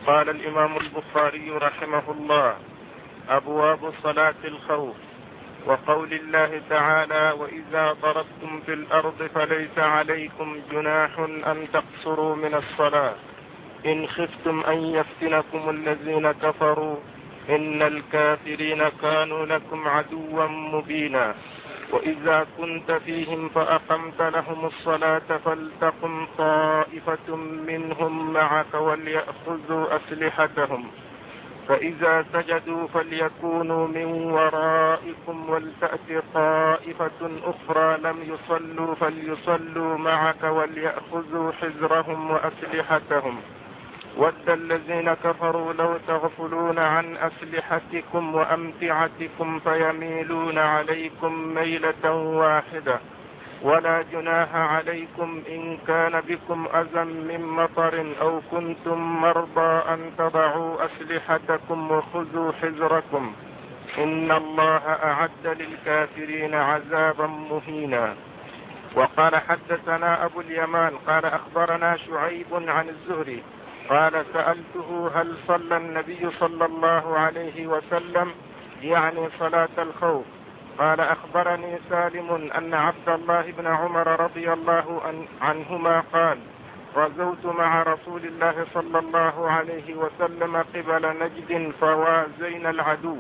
قال الإمام البخاري رحمه الله: أبواب صلاة الخوف. وقول الله تعالى: وإذا ضربتم في الأرض فليس عليكم جناح أن تقصروا من الصلاة إن خفتم أن يفتنكم الذين كفروا إن الكافرين كانوا لكم عدوا مبينا. وإذا كنت فيهم فأقمت لهم الصلاة فلتقم طائفة منهم معك وليأخذوا أسلحتهم فإذا سجدوا فليكونوا من ورائكم ولتأت طائفة أخرى لم يصلوا فليصلوا معك وليأخذوا حذرهم وأسلحتهم ود الذين كفروا لو تغفلون عن أسلحتكم وأمتعتكم فيميلون عليكم ميلة واحدة ولا جناح عليكم إن كان بكم أذى من مطر أو كنتم مرضى أن تضعوا أسلحتكم وخذوا حذركم إن الله أعد للكافرين عذابا مهينا. وقال: حدثنا أبو اليمان قال أخبرنا شعيب عن الزهري قال: سألته: هل صلى النبي صلى الله عليه وسلم يعني صلاة الخوف؟ قال: أخبرني سالم أن عبد الله بن عمر رضي الله عنهما قال: غزوت مع رسول الله صلى الله عليه وسلم قبل نجد فوازينا العدو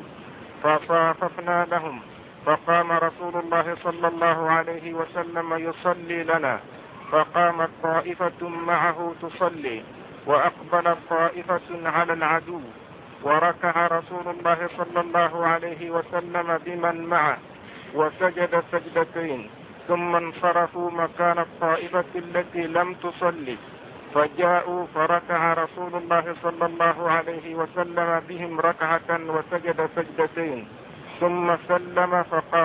فصاففنا لهم فقام رسول الله صلى الله عليه وسلم يصلي لنا فقامت طائفة معه تصلي وأقبلت طائفة على العدو وركع رسول الله صلى الله عليه وسلم بمن معه وسجد سجدتين ثم انصرفوا مكان الطائفة التي لم تصلي فجاءوا فركع رسول الله صلى الله عليه وسلم بهم ركعة وسجد سجدتين ثم سلم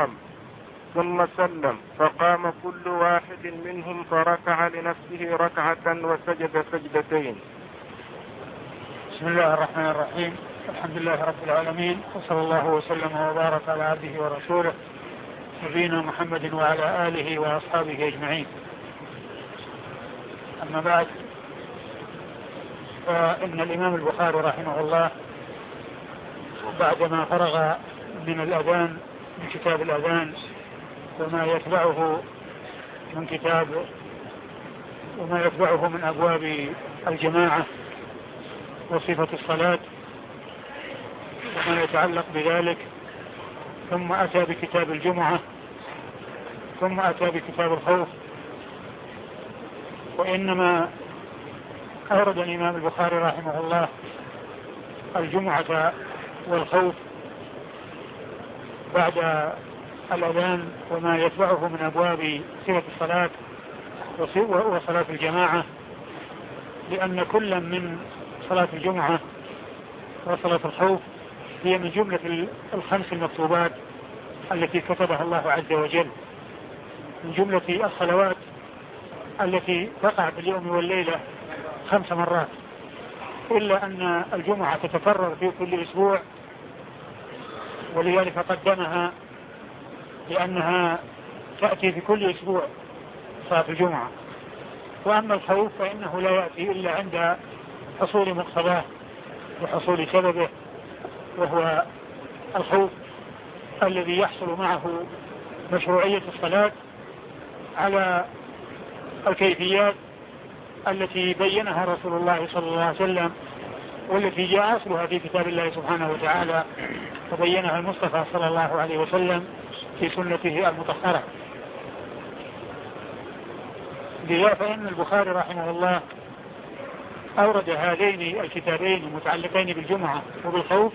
فقام كل واحد منهم فركع لنفسه ركعة وسجد سجدتين. بسم الله الرحمن الرحيم. الحمد لله رب العالمين، وصلى الله وسلم وبارك على عبده ورسوله نبينا محمد وعلى آله وأصحابه أجمعين. أما بعد، فإن الإمام البخاري رحمه الله بعدما فرغ من الأذان من كتاب الأذان وما يتبعه من أبواب الجماعة وصفة الصلاة وما يتعلق بذلك، ثم أتى بكتاب الجمعة، ثم أتى بكتاب الخوف. وإنما أورد الإمام البخاري رحمه الله الجمعة والخوف بعد الأذان وما يتبعه من أبواب صفة الصلاة وصلاة الجماعة، لأن كل من صلاة الجمعة وصلاة الخوف هي من جملة الخمس المكتوبات التي كتبها الله عز وجل، من جملة الصلوات التي تقع في اليوم والليلة 5 مرات، إلا أن الجمعة تتكرر في كل أسبوع، ولذلك قدمها لأنها تأتي في كل أسبوع صلاة الجمعة. وأما الخوف فإنه لا يأتي إلا عند حصول مقتضاه وحصول سببه، وهو الخوف الذي يحصل معه مشروعية الصلاة على الكيفيات التي بينها رسول الله صلى الله عليه وسلم، والتي جاء أصلها في كتاب الله سبحانه وتعالى، وبينها المصطفى صلى الله عليه وسلم في سنته المطهرة. لذا فإن البخاري رحمه الله أورد هذين الكتابين المتعلقين بالجمعة وبالخوف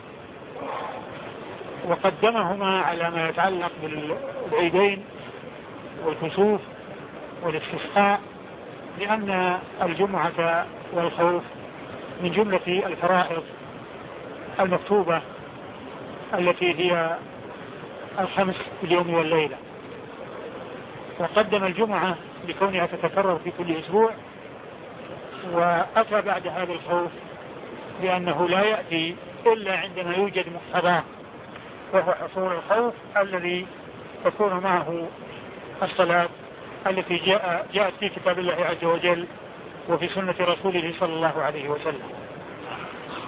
وقدمهما على ما يتعلق بالعيدين والكسوف والاستسقاء، لأن الجمعة والخوف من جملة الفرائض المكتوبة التي هي 5 في اليوم والليلة. وقدم الجمعة لكونها تتكرر في كل أسبوع، وأتى بعد هذا الخوف لأنه لا يأتي إلا عندما يوجد مقتضاه، وهو حصول الخوف الذي تكون معه الصلاة التي جاءت في كتاب الله عز وجل وفي سنة رسوله صلى الله عليه وسلم.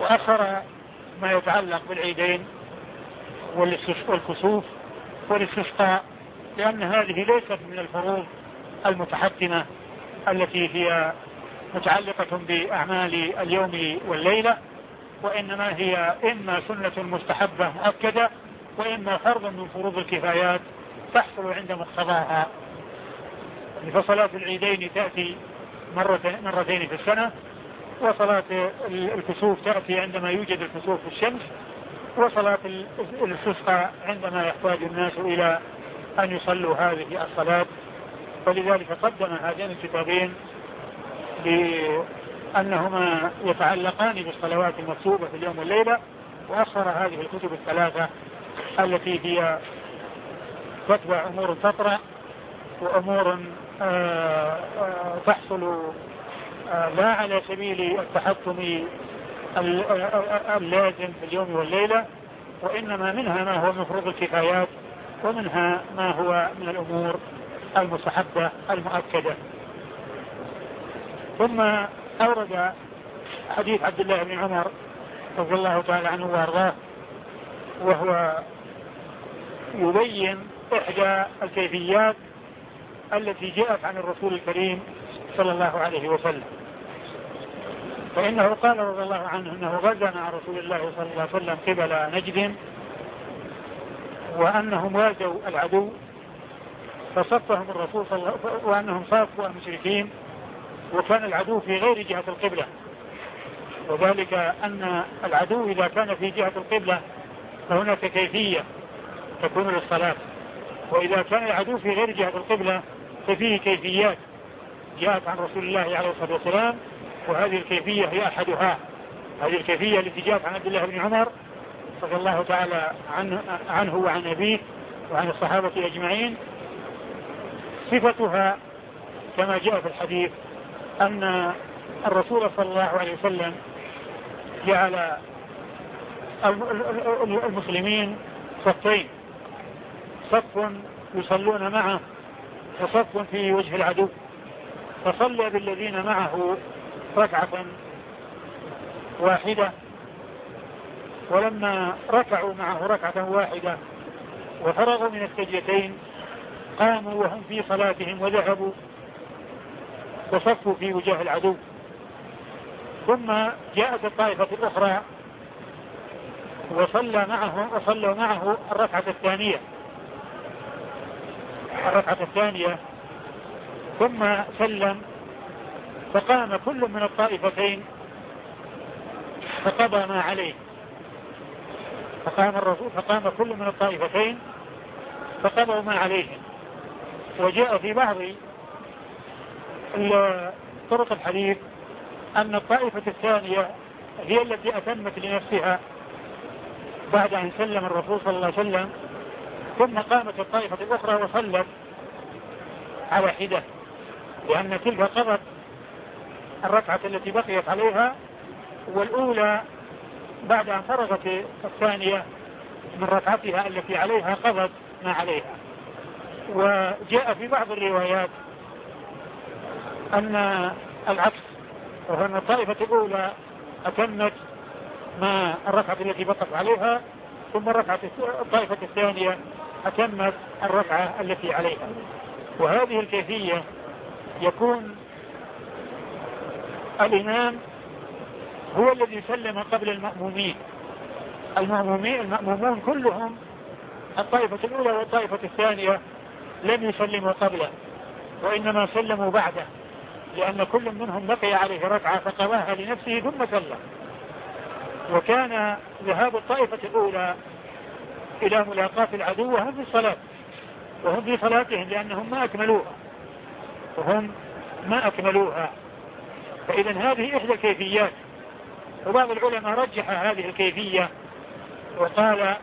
وأخر ما يتعلق بالعيدين والكسوف والاستسقاء، لأن هذه ليست من الفروض المتحتمة التي هي متعلقة بأعمال اليوم والليلة، وإنما هي إما سنة مستحبة مؤكدة وإما فرض من فروض الكفايات تحصل عند مقتضاها. فصلاة العيدين تأتي مرتين في السنة، وصلاة الكسوف تأتي عندما يوجد الكسوف في الشمس، وصلاة الاستسقاء عندما يحتاج الناس إلى أن يصلوا هذه الصلاة. فلذلك قدم هذين الكتابين لأنهما يتعلقان بالصلوات المكتوبة في اليوم والليلة، وأخر هذه الكتب الثلاثة التي هي تتبع أمور تطرأ وأمور تحصل لا على سبيل التحكم اللازم في اليوم والليلة، وإنما منها ما هو من فروض الكفايات ومنها ما هو من الأمور المستحبة المؤكدة. ثم أورد حديث عبد الله بن عمر رضي الله تعالى عنه وارضاه، وهو يبين إحدى الكيفيات التي جاءت عن الرسول الكريم صلى الله عليه وسلم. فإنه قال رضي الله عنه أنه غزا مع رسول الله صلى الله عليه وسلم قبل نجد، وأنهم واجهوا العدو فصفهم الرسول صلى الله عليه وسلم، وأنهم صافوا المشركين، وكان العدو في غير جهة القبلة، وذلك أن العدو إذا كان في جهة القبلة فهناك كيفية تكون للصلاة، وإذا كان العدو في غير جهة القبلة ففيه كيفيات جاءت عن رسول الله عليه الصلاة والسلام، وهذه الكيفية هي أحدها. هذه الكيفية التي جاءت عن عبد الله بن عمر رضي الله تعالى عنه وعن أبيه وعن الصحابة أجمعين، صفتها كما جاء في الحديث أن الرسول صلى الله عليه وسلم جعل المسلمين صفين، صف يصلون معه وصف في وجه العدو، فصلى بالذين معه ركعة واحدة، ولما ركعوا معه ركعة واحدة وفرغوا من السجدتين قاموا وهم في صلاتهم وذهبوا وصفوا في وجه العدو. ثم جاءت الطائفة الأخرى وصلوا معه الركعة الثانية ثم سلم، فقام كل من الطائفتين فقضى ما عليه. فقام كل من الطائفتين فقضوا ما عليهم. وجاء في بعض طرق الحديث أن الطائفة الثانية هي التي أتمت لنفسها بعد أن سلم الرسول صلى الله عليه وسلم، ثم قامت الطائفة الأخرى وصلت على حدة، لأن تلك قضت الركعة التي بقيت عليها، والأولى بعد أن فرغت الثانية من ركعتها التي عليها قضت ما عليها. وجاء في بعض الروايات أن العكس، وهو أن الطائفة الأولى أتمت ما الركعة التي بقت عليها، ثم الطائفة الثانية أتمت الركعة التي عليها. وهذه الكيفية يكون الإمام هو الذي سلم قبل المأمومين. المأمومون كلهم الطائفة الأولى والطائفة الثانية لم يسلموا قبله، وإنما سلموا بعده، لأن كل منهم بقي عليه ركعة فقضاها لنفسه ثم سلم. وكان ذهاب الطائفة الأولى إلى ملاقاة العدو وهم في الصلاة، وهم في صلاتهم لأنهم ما أكملوها. فإذا هذه إحدى الكيفيات. وبعض العلماء رجح هذه الكيفية وقال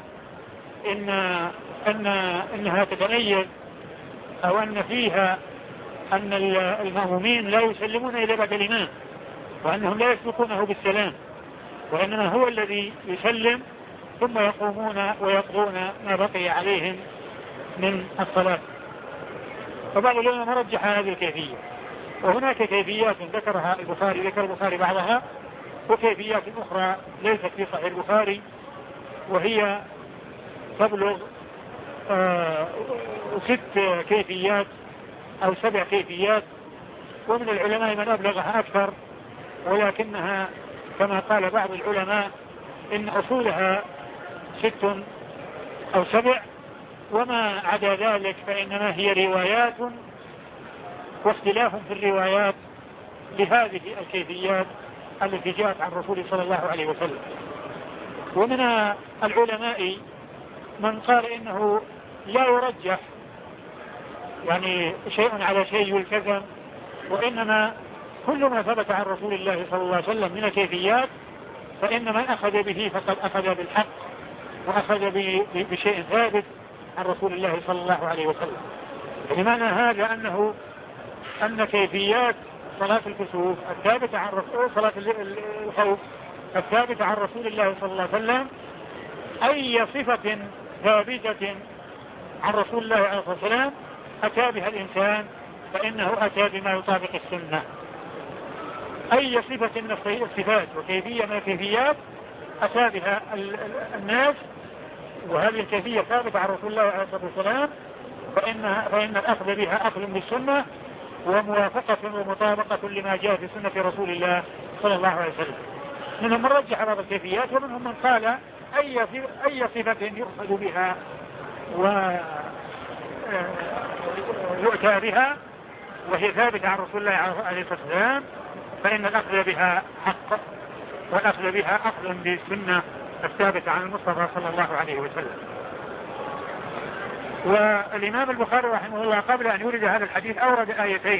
إنها تتميز، أو أن فيها أن المأمومين لا يسلمون إلا بعد الإمام، وأنهم لا يسبقونه بالسلام، وإنما هو الذي يسلم ثم يقومون ويقضون ما بقي عليهم من الصلاة. فبعض العلماء رجح هذه الكيفية. وهناك كيفيات ذكر البخاري بعضها، وكيفيات أخرى ليست في صحيح البخاري، وهي تبلغ 6 كيفيات أو 7 كيفيات، ومن العلماء من أبلغها أكثر، ولكنها كما قال بعض العلماء إن أصولها 6 أو 7، وما عدا ذلك فإنما هي روايات واختلاف في الروايات لهذه الكيفيات التي جاءت عن رسول صلى الله عليه وسلم. ومن العلماء من قال إنه لا يرجح يعني شيء على شيء يلتزم، وإنما كل ما ثبت عن رسول الله صلى الله عليه وسلم من الكيفيات فإن من أخذ به فقد أخذ بالحق وأخذ بشيء ثابت عن رسول الله صلى الله عليه وسلم. بمعنى هذا أن كيفيات صلاة الكسوف الثابتة عن صلاة الخوف الثابتة عن رسول الله صلى الله عليه وسلم أي صفة ثابتة عن رسول الله عليه الصلاة والسلام أتى بها الإنسان فإنه أتى بما يطابق السنة. أي صفة من الصفات وكيفية من الكيفيات أتى بها الناس وهذه الكيفية ثابتة عن رسول الله عليه الصلاة والسلام فإن الأخذ بها أخذ بالسنة وموافقة ومطابقة لما جاء في سنة رسول الله صلى الله عليه وسلم. منهم من رجح بعض الكيفيات، ومنهم من قال أي صفة يؤخذ بها ويؤتى بها وهي ثابتة عن رسول الله عليه الصلاة والسلام فإن الأخذ بها حق، والأخذ بها أخذ بالسنة الثابتة عن المصطفى صلى الله عليه وسلم. والإمام البخاري رحمه الله قبل أن يورد هذا الحديث أورد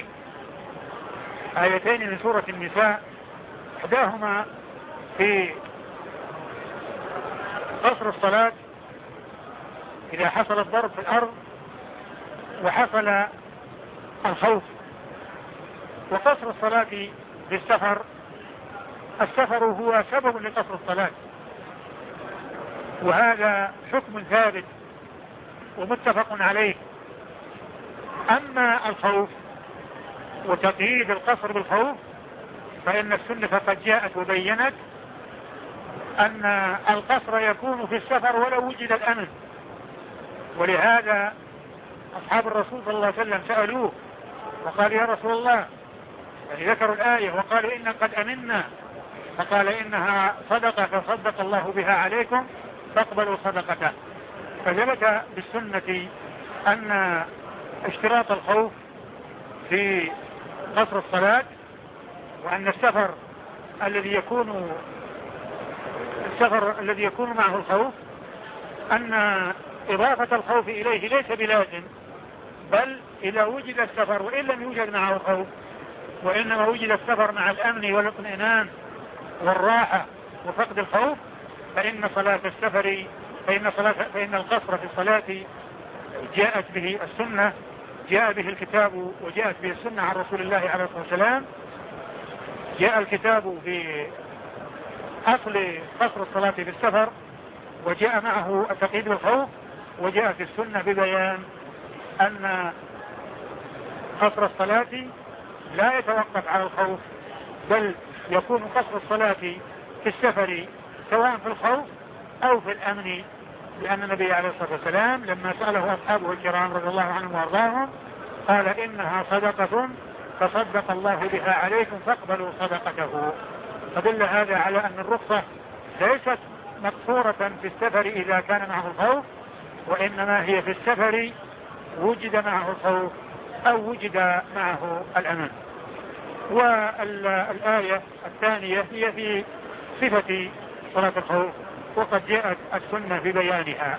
آيتين من سورة النساء، إحداهما في قصر الصلاة إذا حصل الضرب في الأرض وحصل الخوف، وقصر الصلاة بالسفر. السفر هو سبب لقصر الصلاة، وهذا حكم ثابت ومتفق عليه. أما الخوف وتقييد القصر بالخوف فإن السنة قد جاءت وبينت أن القصر يكون في السفر ولو وجد الأمن، ولهذا أصحاب الرسول صلى الله عليه وسلم سألوه وقال يا رسول الله، يعني ذكروا الآية وقالوا إن قد أمنا، فقال إنها صدقة فصدق الله بها عليكم فاقبلوا صدقته. فثبت بالسنة أن اشتراط الخوف في قصر الصلاة، وأن السفر الذي يكون معه الخوف أن إضافة الخوف إليه ليس بلازم، بل إذا وجد السفر وإن لم يوجد معه خوف، وإنما وجد السفر مع الأمن والاطمئنان والراحة وفقد الخوف، فإن القصر في الصلاة جاءت به السنة، جاء به الكتاب وجاءت به السنة عن رسول الله عليه الصلاة والسلام. جاء الكتاب في أصل قصر الصلاة في السفر وجاء معه التقييد بالخوف، وجاءت السنة ببيان أن قصر الصلاة لا يتوقف على الخوف، بل يكون قصر الصلاة في السفر سواء في الخوف أو في الأمن، لأن النبي عليه الصلاة والسلام لما سأله أصحابه الكرام رضي الله عنهم وارضاهم قال إنها صدقة فصدق الله بها عليكم فاقبلوا صدقته. فدل هذا على أن الرخصة ليست مقصورة في السفر إذا كان معه الخوف، وإنما هي في السفر وجد معه الخوف أو وجد معه الأمن. والآية الثانية هي في صفة صلاة الخوف، وقد جاءت السنة ببيانها.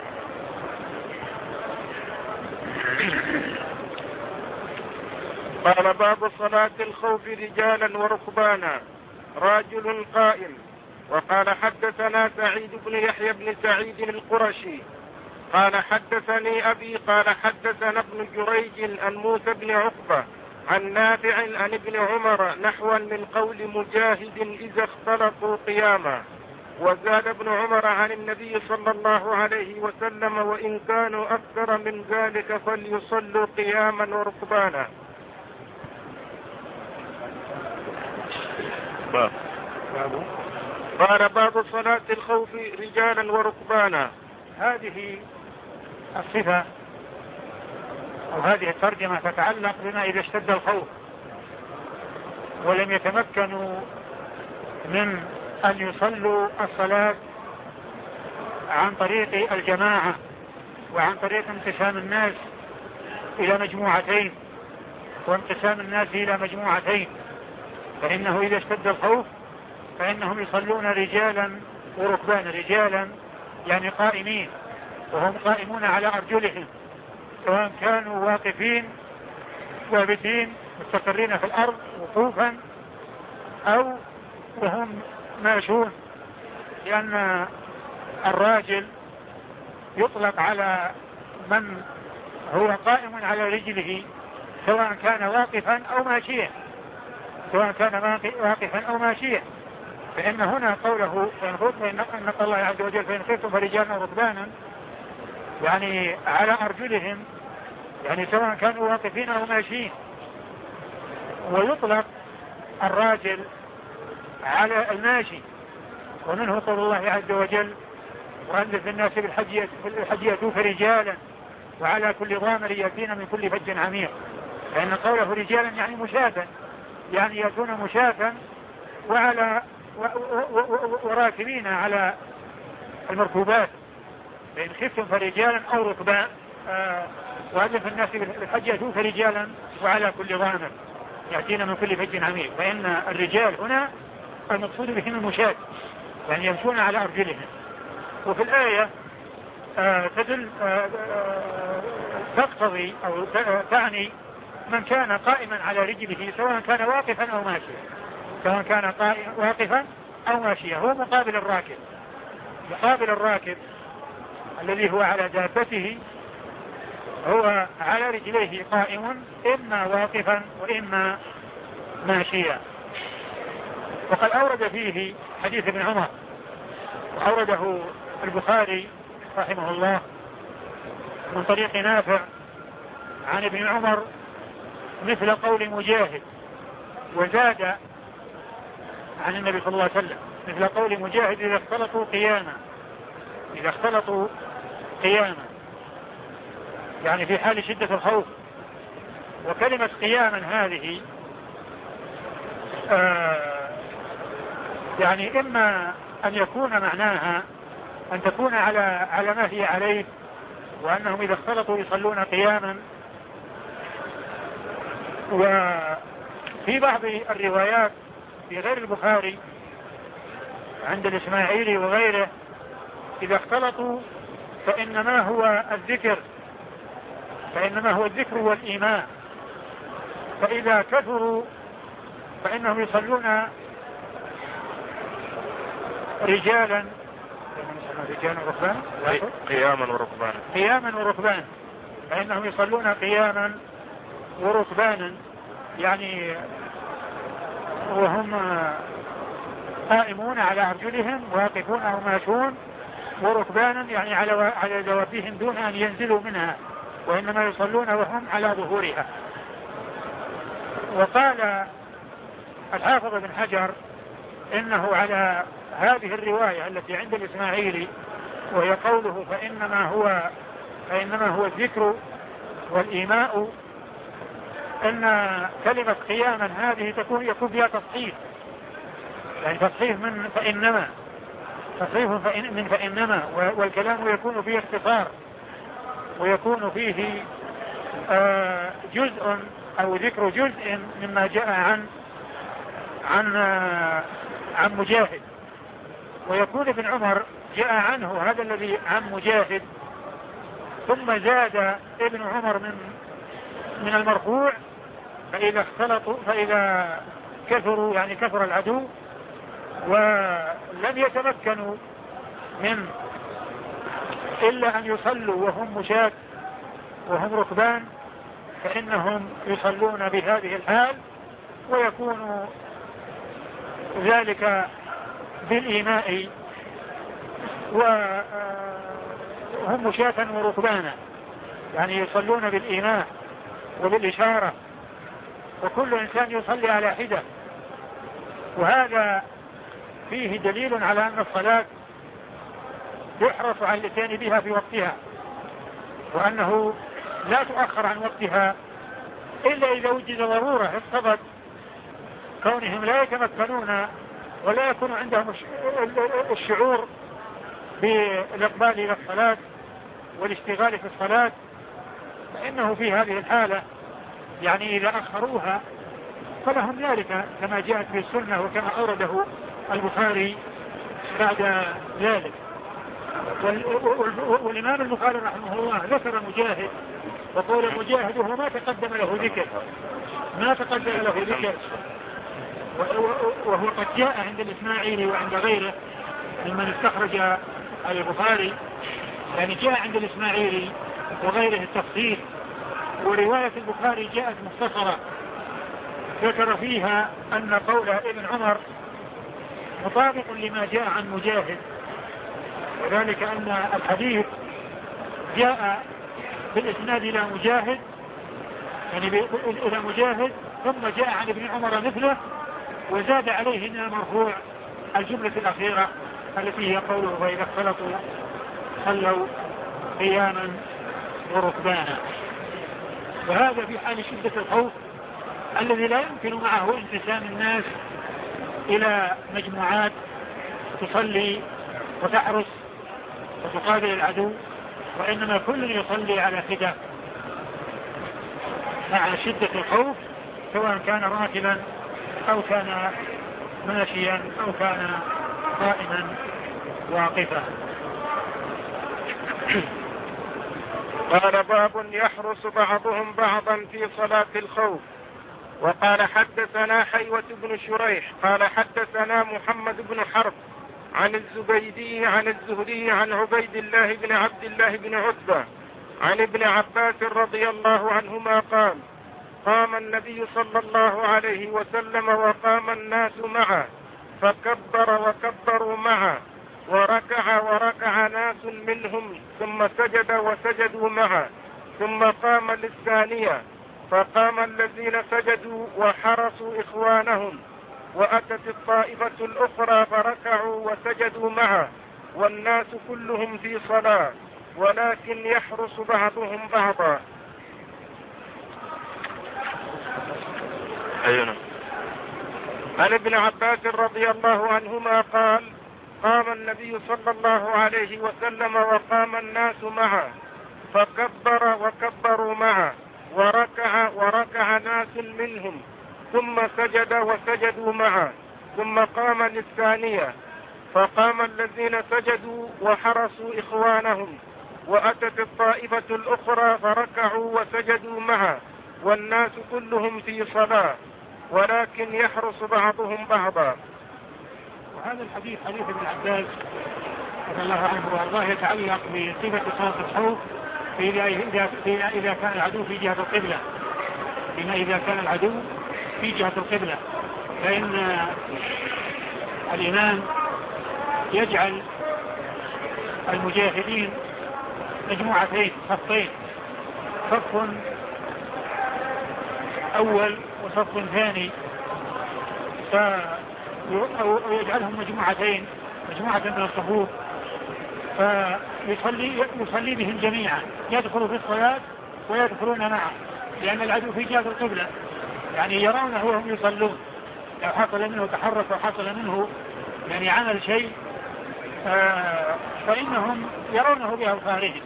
قال باب صلاة الخوف رجالا وركبانا. راجل قائم. وقال حدثنا سعيد بن يحيى بن سعيد القرشي قال حدثني أبي قال حدثنا ابن جريج عن موسى بن عقبة عن نافع عن ابن عمر نحوا من قول مجاهد إذا اختلطوا قياما. وزاد ابن عمر عن النبي صلى الله عليه وسلم وإن كانوا أكثر من ذلك فليصلوا قياما وركبانا. قال باب صلاة الخوف رجالا وركبانا. هذه الصفة أو هذه الترجمة تتعلق بما إذا اشتد الخوف ولم يتمكنوا من أن يصلوا الصلاة عن طريق الجماعة وعن طريق انقسام الناس إلى مجموعتين وانقسام الناس إلى مجموعتين، فإنه إذا اشتد الخوف فإنهم يصلون رجالا وركبانا. رجالا يعني قائمين، وهم قائمون على أرجلهم سواء كانوا واقفين ثابتين مستقرين في الأرض وقوفا أو وهم ماشون، لأن الراجل يطلق على من هو قائم على رجله سواء كان واقفا أو ماشيا، سواء كان واقفا أو ماشيا. فإن هنا قوله إن الله عز وجل فإن خفتم فرجالا وركبانا يعني على أرجلهم، يعني سواء كانوا واقفين أو ماشيين. ويطلق الراجل على الماشي، ومنه قول الله عز وجل وأذن في الناس بالحج يأتوك رجالا وعلى كل ضامر يأتين من كل فج عميق. فإن قوله رجالا يعني مشاة، يعني يأتون مشاة وعلى وراكبين على المركوبات. فإن خفتم فرجالا أو ركبان وأذن في الناس بالحج يأتوك رجالا وعلى كل ضامر يأتين من كل فج عميق. فإن الرجال هنا المقصود بهم المشاة، يعني يمشون على أرجلهم. وفي الآية تقتضي أو تعني من كان قائما على رجله سواء كان واقفا أو ماشيا، سواء كان واقفا أو ماشيا. هو مقابل الراكب، مقابل الراكب الذي هو على دابته هو على رجليه قائم إما واقفا وإما ماشيا. وقد أورد فيه حديث ابن عمر وأورده البخاري رحمه الله من طريق نافع عن ابن عمر مثل قول مجاهد، وزاد عن النبي صلى الله عليه وسلم مثل قول مجاهد إذا اختلطوا قياما، إذا اختلطوا قياما يعني في حال شدة الخوف. وكلمة قياما هذه يعني إما أن يكون معناها أن تكون على ما هي عليه، وأنهم إذا اختلطوا يصلون قياما. وفي بعض الروايات في غير البخاري عند الإسماعيلي وغيره إذا اختلطوا فإنما هو الذكر والإيمان، فإذا كثروا فإنهم يصلون رجالا قياما وركبانا، فإنهم يصلون قياما وركبانا يعني وهم قائمون على أرجلهم واقفون أو ماشون، وركبانا يعني على دوابهم دون أن ينزلوا منها، وإنما يصلون وهم على ظهورها. وقال الحافظ بن حجر إنه على هذه الرواية التي عند الإسماعيلي وهي قوله فإنما هو الذكر والإيماء، أن كلمة قياما هذه يكون فيها تصحيح، يعني تصحيح من فإنما، تصحيح من فإنما، والكلام يكون فيه اختصار ويكون فيه جزء أو ذكر جزء مما جاء عن مجاهد. ويكون ابن عمر جاء عنه هذا الذي عن مجاهد، ثم زاد ابن عمر من المرفوع فإذا كثروا يعني كثر العدو ولم يتمكنوا من إلا أن يصلوا وهم مشاة وهم ركبان، فإنهم يصلون بهذه الحال، ويكون ذلك بالإيماء وهم مشاة وركبانا، يعني يصلون بالإيماء وبالإشارة، وكل إنسان يصلي على حدة. وهذا فيه دليل على أن الصلاة يحرص على الاتيان بها في وقتها، وأنه لا تؤخر عن وقتها إلا إذا وجد ضرورة اقتضت كونهم لا يتمكنون ولا يكون عندهم الشعور بالإقبال إلى الصلاة والاشتغال في الصلاة، فإنه في هذه الحالة يعني إذا أخروها فلهم ذلك كما جاءت في السنة وكما أورده البخاري بعد ذلك. والإمام البخاري رحمه الله ذكر مجاهد، وقول مجاهد وهو ما تقدم له ذكر وهو قد جاء عند الإسماعيلي وعند غيره ممن استخرج البخاري، يعني جاء عند الإسماعيلي وغيره التفصيل، ورواية البخاري جاءت مختصرة ذكر فيها أن قول ابن عمر مطابق لما جاء عن مجاهد، وذلك أن الحديث جاء بالإسناد إلى مجاهد يعني إلى مجاهد ثم جاء عن ابن عمر مثله، وزاد عليه إنها مرفوع الجملة الأخيرة التي هي قوله وإذا اختلطوا صلوا قياما وركبانا. وهذا في حال شدة الخوف الذي لا يمكن معه انقسام الناس إلى مجموعات تصلي وتحرس وتقابل العدو، وإنما كل يصلي على حدة مع شدة الخوف، سواء كان راكبا أو كان ماشيا أو كان قائما واقفا. قال باب يحرس بعضهم بعضا في صلاة الخوف. وقال حدثنا حيوة بن شريح قال حدثنا محمد بن حرب عن الزبيدي عن الزهري عن عبيد الله بن عبد الله بن عتبة عن ابن عباس رضي الله عنهما قال قام النبي صلى الله عليه وسلم وقام الناس معه فكبر وكبروا معه وركع ناس منهم ثم سجد وسجدوا معه ثم قام للثانية فقام الذين سجدوا وحرسوا إخوانهم وأتت الطائفة الأخرى فركعوا وسجدوا معه والناس كلهم في صلاة ولكن يحرس بعضهم بعضا. عن ابن عباس رضي الله عنهما قال قام النبي صلى الله عليه وسلم وقام الناس معه فكبر وكبروا معه وركع ناس منهم ثم سجد وسجدوا معه ثم قام للثانية فقام الذين سجدوا وحرسوا إخوانهم وأتت الطائفة الأخرى فركعوا وسجدوا معه والناس كلهم في صلاة ولكن يحرس بعضهم بعضا. وهذا الحديث حديث ابن عباس رضي الله عنه وارضاه يتعلق بصفة صلاة الخوف إذا كان العدو في جهة القبلة، بما إذا كان العدو في جهة القبلة، فإن الإمام يجعل المجاهدين مجموعتين صفين، صف أول وصف ثاني، ويجعلهم مجموعتين، مجموعة من الصفوف، فيصلي بهم جميعا، يدخلوا في الصلاة ويدخلون معه، لأن العدو في جهة القبلة، يعني يرونه وهم يصلون، لو حصل منه تحرك وحصل منه يعني عمل شيء فإنهم يرونه بأبصارهم،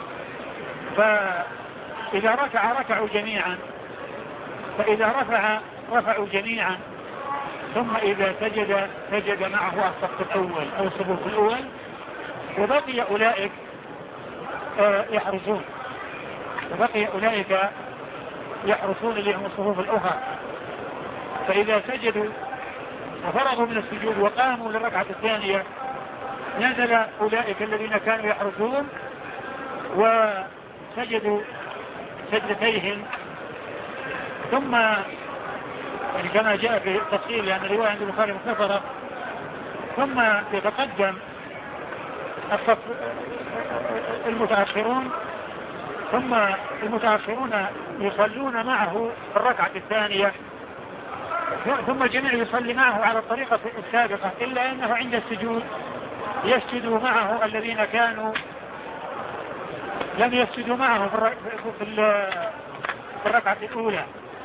فإذا ركعوا جميعا، فإذا رفعوا جميعا، ثم إذا سجد معه الصف الأول أو الصفوف الأول، وبقي أولئك يحرسون اللي هم الصفوف الأخرى، فإذا سجدوا وفرغوا من السجود وقاموا للركعة الثانية نزل أولئك الذين كانوا يحرسون وسجدوا سجدتيهم، ثم يعني كما جاء في التفصيل لأن الرواية عند البخاري مختصرة، ثم يتقدم الصف المتأخرون، ثم المتأخرون يصلون معه في الركعة الثانية ثم الجميع يصلي معه على الطريقة السابقة، إلا أنه عند السجود يسجد معه الذين كانوا لم يسجدوا معه في الركعة الأولى.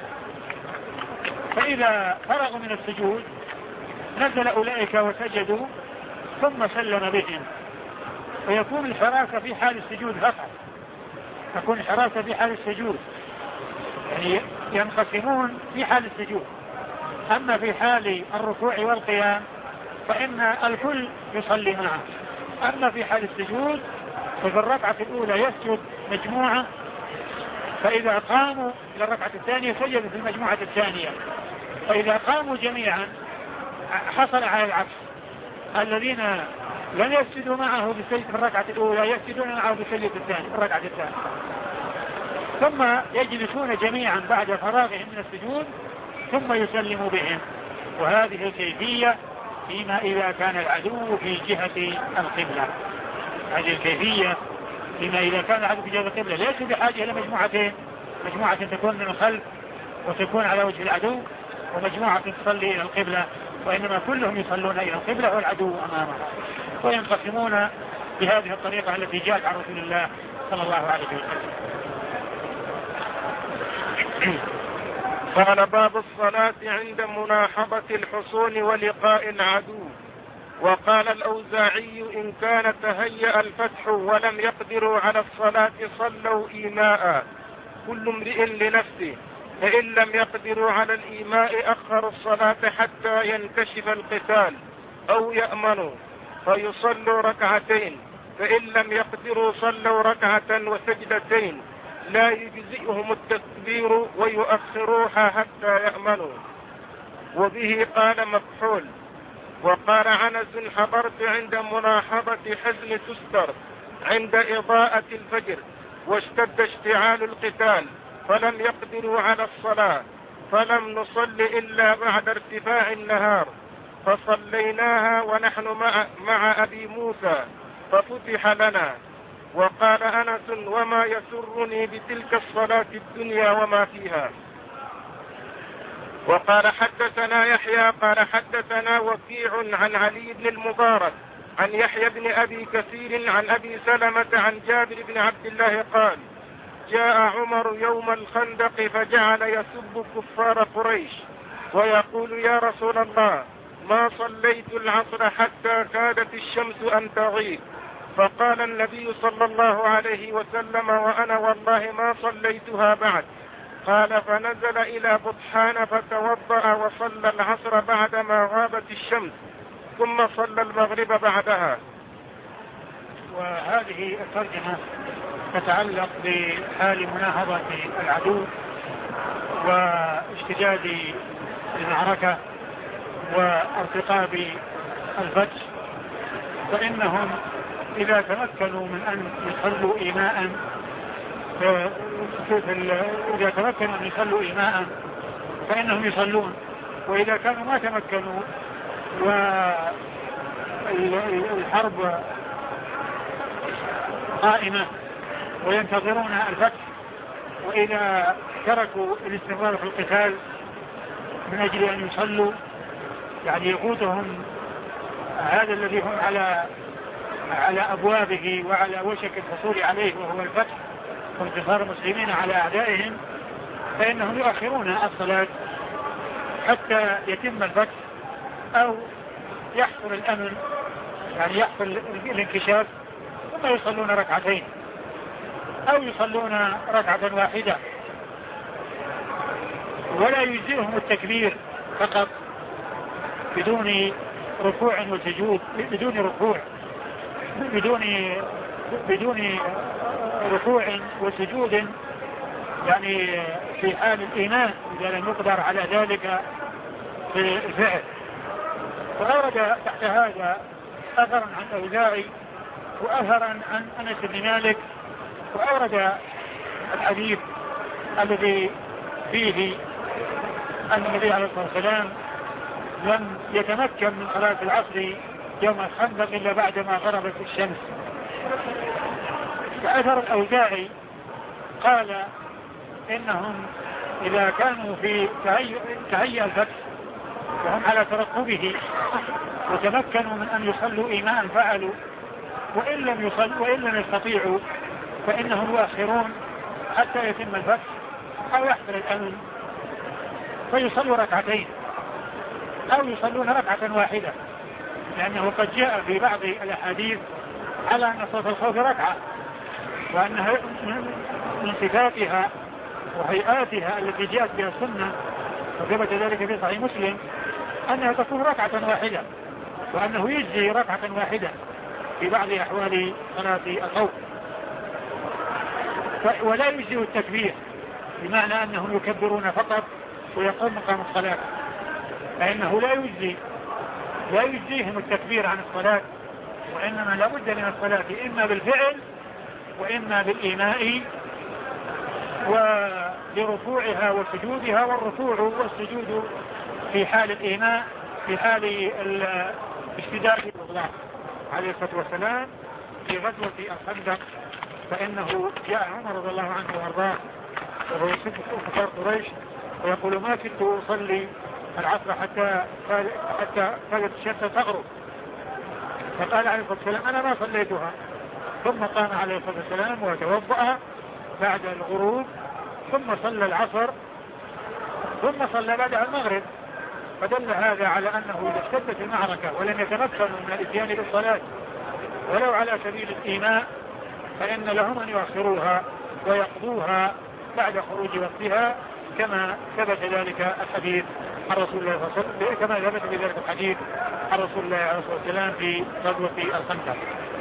فإذا فرغوا من السجود نزل أولئك وسجدوا ثم سلم بهم، ويكون الحراسة في حال السجود فقط، تكون الحراسة في حال السجود، يعني ينقسمون في حال السجود. أما في حال الركوع والقيام فإن الكل يصلي معه. أما في حال السجود ففي الركعة الأولى يسجد مجموعة، فإذا قاموا إلى الركعة الثانية سجدوا في المجموعة الثانية، فإذا قاموا جميعا حصل على العكس، الذين لم يسجدوا معه بالسجد في الركعة الأولى يسجدون معه بالسجد الثاني في الركعة الثانية، ثم يجلسون جميعا بعد فراغهم من السجود ثم يسلم بهم. وهذه الكيفية فيما إذا كان العدو في جهة القبلة. هذه الكيفية فيما إذا كان العدو في جهة القبلة، ليس بحاجة إلى مجموعتين، مجموعة تكون من الخلف وتكون على وجه العدو، ومجموعة تصلي إلى القبلة، وإنما كلهم يصلون إلى القبلة والعدو أمامها، وينقسمون بهذه الطريقة التي جاءت عن رسول الله صلى الله عليه وسلم. قال باب الصلاة عند مناحضة الحصون ولقاء العدو. وقال الأوزاعي إن كان تهيأ الفتح ولم يقدروا على الصلاة صلوا إيماء كل امرئ لنفسه، فإن لم يقدروا على الإيماء أخروا الصلاة حتى ينكشف القتال أو يأمنوا فيصلوا ركعتين، فإن لم يقدروا صلوا ركعة وسجدتين لا يجزئهم التكبير ويؤخروها حتى يأمنوا. وبه قال مكحول. وقال عنس حضرت عند مناحضة حزن تستر عند إضاءة الفجر واشتد اشتعال القتال فلم يقدروا على الصلاة فلم نصل إلا بعد ارتفاع النهار، فصليناها ونحن مع أبي موسى ففتح لنا. وقال أنس وما يسرني بتلك الصلاة الدنيا وما فيها. وقال حدثنا يحيى قال حدثنا وكيع عن علي بن المبارك عن يحيى بن أبي كثير عن أبي سلمة عن جابر بن عبد الله قال جاء عمر يوم الخندق فجعل يسب كفار قريش ويقول يا رسول الله ما صليت العصر حتى كادت الشمس أن تغيب، فقال النبي صلى الله عليه وسلم وأنا والله ما صليتها بعد. قال فنزل إلى بطحان فتوضأ وصلى العصر بعدما غابت الشمس ثم صلى المغرب بعدها. وهذه الترجمة تتعلق بحال مناهضة العدو واشتداد المعركة وارتقاب الفتح، فإنهم إذا تمكنوا من أن يصلوا إيماء إذا تمكنوا أن يصلوا إيماء فإنهم يصلون، وإذا كانوا ما تمكنوا والحرب قائمة وينتظرون الفتح، وإذا تركوا الاستمرار في القتال من أجل أن يصلوا يعني يقودهم هذا الذي هم على أبوابه وعلى وشك الحصول عليه وهو الفتح وانتصار المسلمين على أعدائهم، فإنهم يؤخرون الصلاة حتى يتم الفتح أو يحصل الأمن، يعني يحصل الانكشاف، ثم يصلون ركعتين أو يصلون ركعة واحدة، ولا يجزئهم التكبير فقط بدون ركوع وسجود، بدون ركوع وسجود، يعني في حال الإيمان إذا لم يقدر على ذلك في الفعل. وأورد تحت هذا أثرا عن أوزاعي وأثرا عن أنس بن مالك، وأورد الحديث الذي فيه أن النبي عليه الصلاة والسلام لم يتمكن من صلاة العصر يوم الخندق إلا بعدما غربت الشمس. فأثر الأوزاعي قال إنهم إذا كانوا في تهيئ الفتح وهم على ترقبه وتمكنوا من أن يصلوا إيماء فعلوا، وإن لم يستطيعوا فإنهم يؤخرون حتى يتم الفتح أو يحصل الأمن فيصلوا ركعتين أو يصلون ركعة واحدة، لأنه قد جاء في بعض الأحاديث على أن صلاة الخوف ركعة، وأنها من صفاتها وهيئاتها التي جاءت بها السنة وثبت ذلك في صحيح مسلم أنها تكون ركعة واحدة، وأنه يجزي ركعة واحدة في بعض أحوال صلاة الخوف. ولا يجزي التكبير بمعنى أنهم يكبرون فقط ويقوم مقام الصلاة، فإنه لا يجزيهم التكبير عن الصلاة، وإنما لا بد من الصلاة إما بالفعل وإما بالإيماء ولركوعها وسجودها، والركوع والسجود في حال الإيماء في حال الاشتداد بالله عليه الصلاة والسلام في غزوة الخندق، فإنه جاء عمر رضي الله عنه وارضاه وهو يصف كفار قريش ويقول ما كنت أصلي العصر حتى كانت الشمس تغرب، فقال عليه الصلاة والسلام أنا ما صليتها، ثم قام عليه الصلاة والسلام وتوضأ بعد الغروب ثم صلى العصر ثم صلى بعدها المغرب، فدل هذا على أنه إذا اشتدت المعركة ولم يتمكنوا من الاتيان بالصلاة ولو على سبيل الإيماء فإن لهم أن يؤخروها ويقضوها بعد خروج وقتها، كما ثبت ذلك الحديث عن رسول الله صلى الله عليه وسلم، كما ثبت بذلك الحديث عن رسول الله عليه الصلاة والسلام في غزوة الخندق.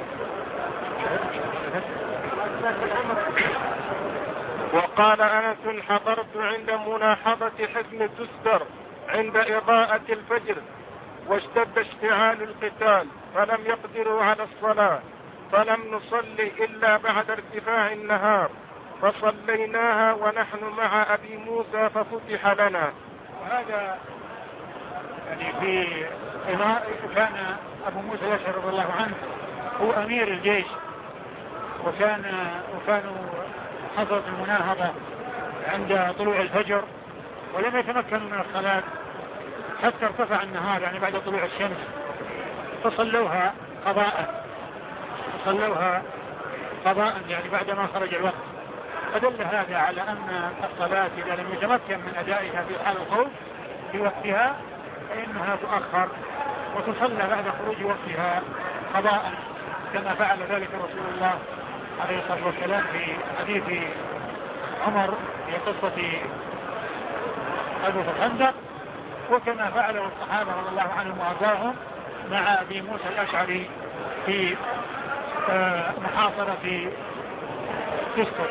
وقال أنس حضرت عند مناحضة حصن تستر عند إضاءة الفجر واشتد اشتعال القتال فلم يقدروا على الصلاة فلم نصلي إلا بعد ارتفاع النهار فصليناها ونحن مع أبي موسى ففتح لنا. وهذا يعني في كان أبو موسى الأشعري رضي الله عنه هو أمير الجيش، وكانوا حصلت المناهضة عند طلوع الفجر ولم يتمكنوا من الصلاة حتى ارتفع النهار يعني بعد طلوع الشمس، فصلوها قضاء يعني بعدما خرج الوقت، فدل هذا على أن الصلاة إذا لم يتمكن من أدائها في حال الخوف في وقتها فإنها تؤخر وتصلى بعد خروج وقتها قضاء، كما فعل ذلك رسول الله عليه الصلاة والسلام في حديث عمر في قصة غزوة الخندق، وكما فعله الصحابة رضي الله عنهم وأرضاهم مع أبي موسى الأشعري في محاصرة تستر.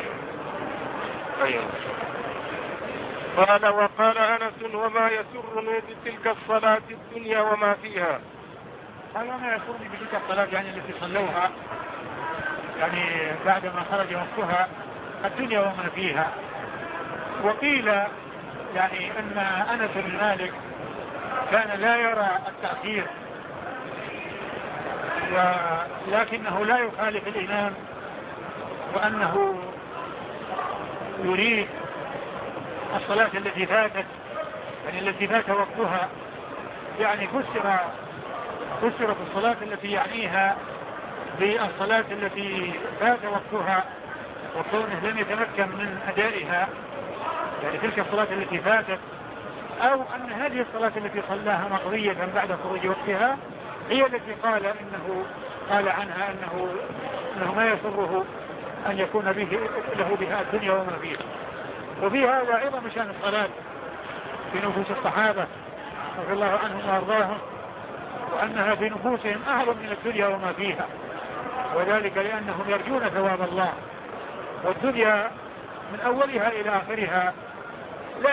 قال وقال أنس وما يسرني بتلك الصلاة الدنيا وما فيها. قال وما يسرني بتلك الصلاة يعني التي صلوها يعني بعدما خرج وقتها الدنيا وما فيها. وقيل يعني أن أنس بن مالك كان لا يرى التأخير ولكنه لا يخالف الإمام، وأنه يريد الصلاة التي فاتت يعني التي فات وقتها، يعني فسرت الصلاة التي يعنيها بالصلاة التي فات وقتها وكونه لم يتمكن من أدائها يعني تلك الصلاة التي فاتت، أو أن هذه الصلاة التي صلاها مقضية بعد خروج وقتها هي التي قال عنها أنه ما يسره أن يكون له بها الدنيا وما فيها. وفي هذا أيضا شأن الصلاة في نفوس الصحابة رضي الله عنهم وأرضاهم، وأنها في نفوسهم أعظم من الدنيا وما فيها، وذلك لأنهم يرجون ثواب الله، والدنيا من أولها إلى آخرها لا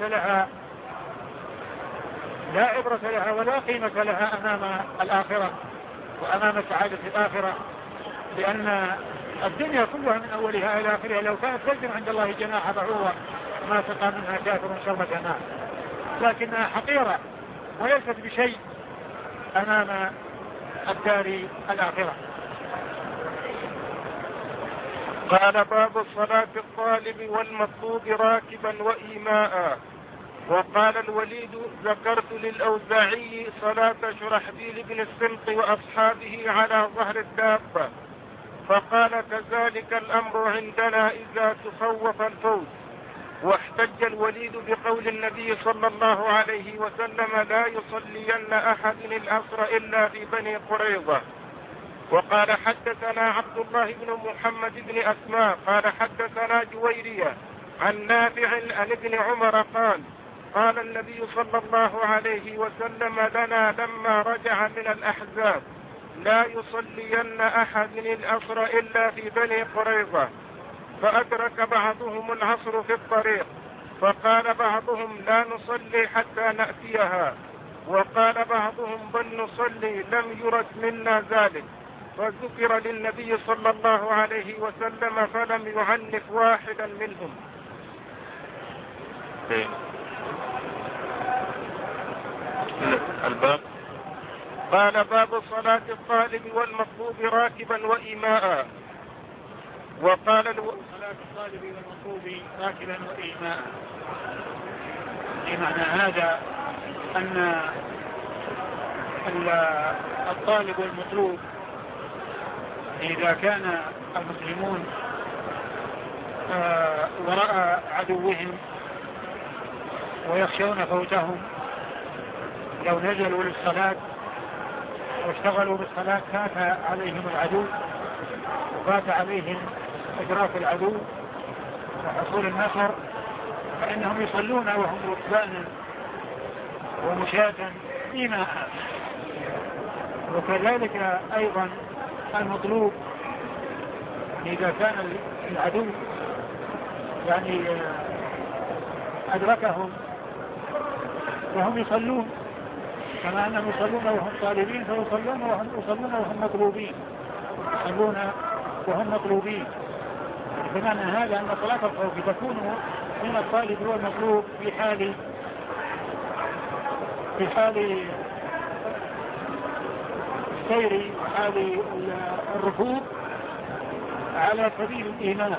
عبرة لها ولا قيمة لها أمام الآخرة وأمام سعادة الآخرة، لأن الدنيا كلها من أولها إلى آخرها لو كانت تجد عند الله جناح بعوضة ما سقى منها كافر شربة ماء، لكنها حقيرة وليست بشيء أمام الدار الآخرة. قال باب صلاة الطالب والمطلوب راكبا وإيماء. وقال الوليد ذكرت للأوزاعي صلاة شرحبيل بن السمط وأصحابه على ظهر الدابة فقال كذلك الأمر عندنا إذا تخوف الفوت. واحتج الوليد بقول النبي صلى الله عليه وسلم لا يصلين أحد العصر إلا في بني قريظة. وقال حدثنا عبد الله بن محمد بن أسماء قال حدثنا جويرية عن نافع عن ابن عمر قال النبي صلى الله عليه وسلم لنا لما رجع من الأحزاب لا يصلين أحد العصر إلا في بني قريظة. فأدرك بعضهم العصر في الطريق فقال بعضهم لا نصلي حتى نأتيها وقال بعضهم بل نصلي لم يرد منا ذلك. فذكر للنبي صلى الله عليه وسلم فلم يعنف واحدا منهم. الباب قال باب صلاة الطالب والمطلوب راكبا وإيماء. وقال صلاة الطالب والمطلوب راكبا وإيماء. معنى هذا أن الطالب والمطلوب إذا كان المسلمون وراء عدوهم ويخشون فوتهم لو نزلوا للصلاة واشتغلوا بالصلاة فات عليهم العدو وفات عليهم إدراك العدو وحصول النصر فإنهم يصلون وهم ركبانا ومشاة إيماء. وكذلك أيضا المطلوب إذا كان العدو يعني أدركهم وهم يصلون كما أنهم يصلون وهم طالبين فيصلون وهم مطلوبين يصلون وهم مطلوبين. بمعنى هذا أن صلاة الخوف تكون من الطالب والمطلوب في حال السير وحال الركوب على سبيل الإيمان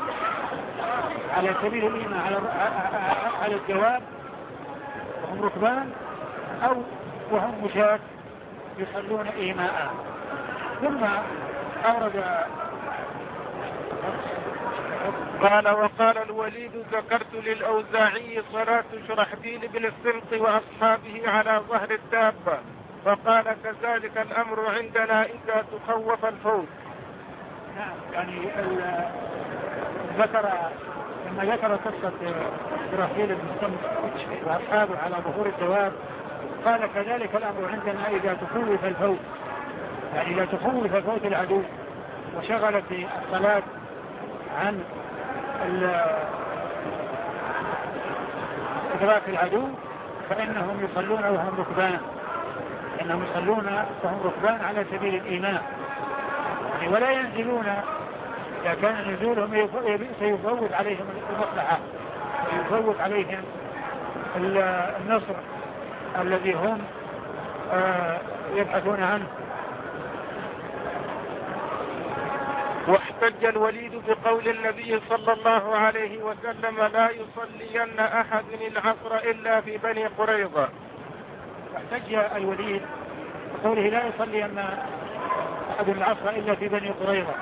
على الجواب وهم ركبان أو وهم مشاة يصلون إيماء. ثم أورد قال وقال الوليد ذكرت للأوزاعي صلاة شرحبيل بن السمط وأصحابه على ظهر الدابة فقال كذلك الأمر عندنا إذا تخوف الفوت. نعم يعني لما ذكر قصة شرحبيل بن السمط وأصحابه على ظهور الدواب قال كذلك الأمر عندنا إذا تخوف الفوت يعني لا تخوف فوت العدو وشغلت الصلاة عن إدراك العدو فإنهم يصلون وهم ركبان على سبيل الإيمان يعني ولا ينزلون إذا كان نزولهم سيفوت عليهم المصلحة ويفوت عليهم النصر الذي هم يبحثون عنه. واحتج الوليد بقول النبي صلى الله عليه وسلم لا يصلين أحد العصر إلا في بني قريظة. واحتج الوليد بقوله لا يصلين أحد العصر إلا في بني قريظة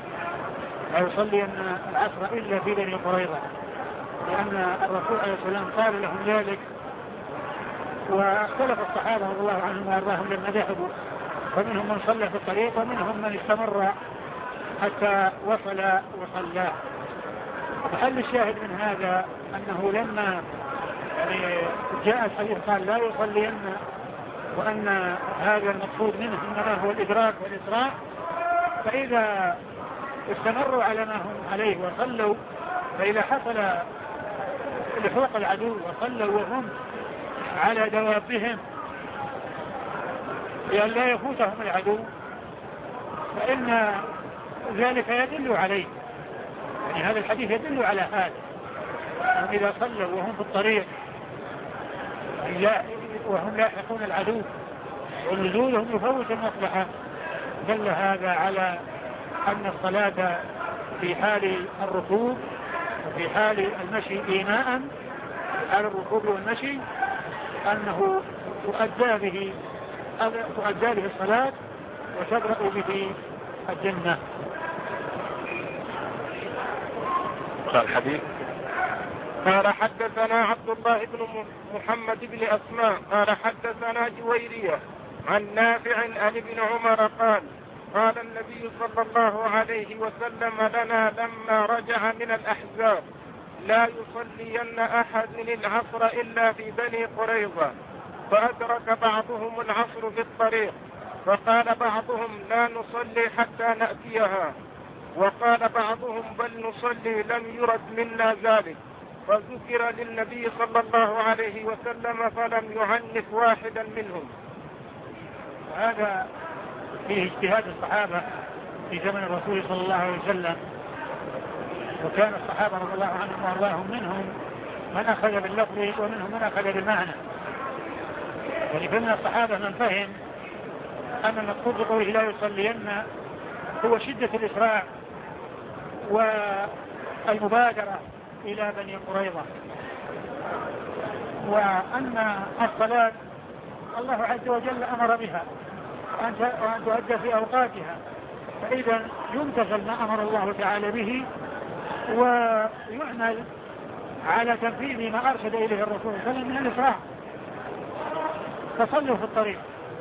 لأن الرسول عليه السلام قال لهم ذلك واختلف الصحابة رضي الله عنهم وارضاهم لما ذهبوا فمنهم من صلى في الطريق ومنهم من استمر حتى وصل وصلى. محل الشاهد من هذا أنه لما يعني جاء الحديث قال لا يصلين وأن هذا المقصود منه إنما هو الإدراك والإسراع فإذا استمروا على ما هم عليه وصلوا فإذا حصل لحوق العدو وصلوا وهم على دوابهم لأن لا يفوتهم العدو فإن ذلك يدل عليه يعني هذا الحديث يدل على هذا إذا صلوا وهم في الطريق وهم لاحقون العدو ونزولهم يفوت المصلحة دل هذا على أن الصلاة في حال الركوب وفي حال المشي إيماء على الركوب والمشي أنه تؤدى به الصلاة وتبرأ به الجنة. الحديث قال حدثنا عبد الله بن محمد بن أسماء قال حدثنا جويرية عن نافع عن ابن عمر قال النبي صلى الله عليه وسلم لنا لما رجع من الأحزاب: لا يصلين أحد العصر إلا في بني قريظة. فأدرك بعضهم العصر في الطريق، فقال بعضهم: لا نصلي حتى نأتيها. وقال بعضهم: بل نصلي، لم يرد منا ذلك. فذكر للنبي صلى الله عليه وسلم فلم يعنف واحدا منهم. هذا فيه اجتهاد الصحابة في زمن الرسول صلى الله عليه وسلم، وكان الصحابة رضي الله عنهم وارضاهم منهم من أخذ باللفظ ومنهم من أخذ بالمعنى. يعني فمن الصحابة من فهم أن المقصود بقوله لا يصلين هو شدة الإسراع والمبادرة إلى بني قريظة، وأن الصلاة الله عز وجل أمر بها وأن تؤدى في أوقاتها، فإذا يمتثل ما أمر الله تعالى به ويعمل على تنفيذ ما أرشد إليه الرسول صلى الله عليه وسلم من الإسراع. فصلوا في الطريق.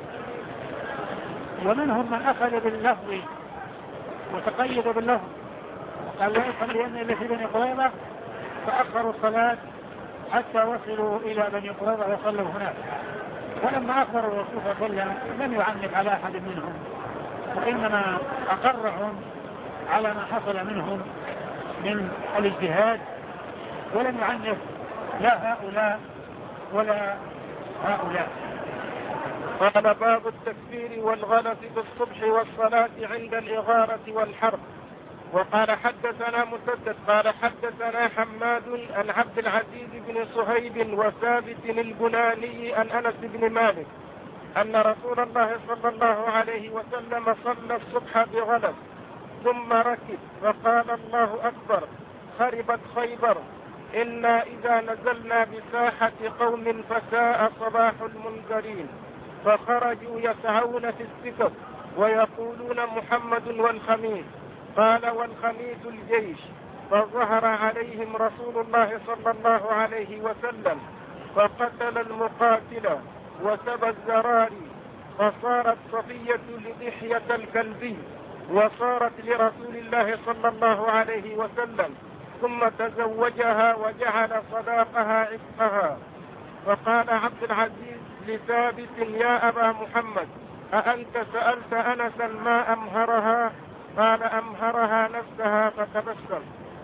ومنهم من أخذ باللفظ وتقيد باللفظ قال لا يصلين إلا في بني قريظة، فأخروا الصلاة حتى وصلوا إلى بني قريظة وصلوا هناك. ولما أخبر الرسول صلى الله عليه وسلم لم يعنف على أحد منهم، وإنما أقرهم على ما حصل منهم من الاجتهاد، ولم يعنف لا هؤلاء ولا هؤلاء. قال: باب التكبير والغلس بالصبح والصلاة عند الإغارة والحرب. وقال حدثنا مسدد قال حدثنا حماد عن عبد العزيز بن صهيب وثابت البناني عن أنس بن مالك أن رسول الله صلى الله عليه وسلم صلى الصبح بغلس ثم ركب فقال: الله أكبر، خربت خيبر، إنا إذا نزلنا بساحة قوم فساء صباح المنذرين. فخرجوا يسعون في السكك ويقولون محمد والخميس. قال: والخميس الجيش. فظهر عليهم رسول الله صلى الله عليه وسلم فقتل المقاتل وسبى الزراري، فصارت صفية لضحية الكلبي وصارت لرسول الله صلى الله عليه وسلم، ثم تزوجها وجعل صداقها عتقها. فقال عبد العزيز لثابت: يا أبا محمد، أأنت سألت أنسا ما أمهرها؟ قال: أمهرها نفسها. فتبسم.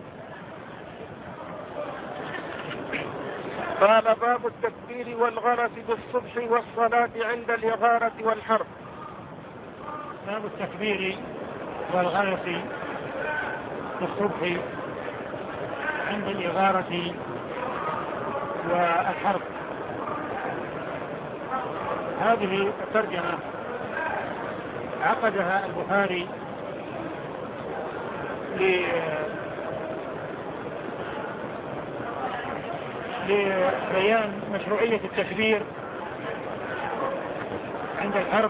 قال: باب التكبير والغرس بالصبح والصلاة عند الإغارة والحرب. باب التكبير والغرس بالصبح عند الإغارة والحرب. هذه الترجمة عقدها البخاري لبيان مشروعية التكبير عند الحرب،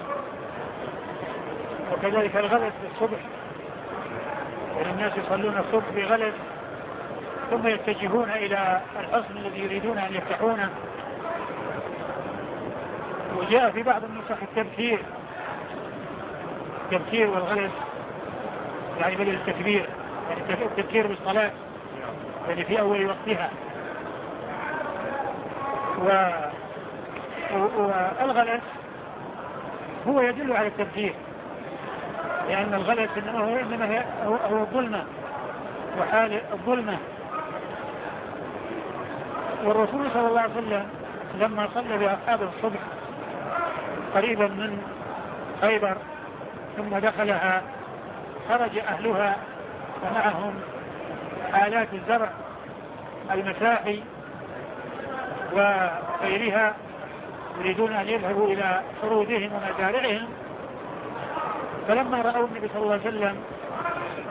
وكذلك الغلس بالصبح، الناس يصلون الصبح بغلس ثم يتجهون إلى الحصن الذي يريدون أن يفتحونه. وجاء في بعض النسخ التبكير والغلس يعني بدل التكبير، يعني التبكير بالصلاة يعني في أول وقتها. والغلس هو يدل على التبكير، لأن الغلس إنما هو الظلمة وحال الظلمة. والرسول صلى الله عليه وسلم لما صلى بأصحابه الصبح قريبا من خيبر ثم دخلها، خرج أهلها ومعهم آلات الزرع المساحي وغيرها، يريدون أن يذهبوا إلى حروثهم ومزارعهم. فلما رأوا النبي صلى الله عليه وسلم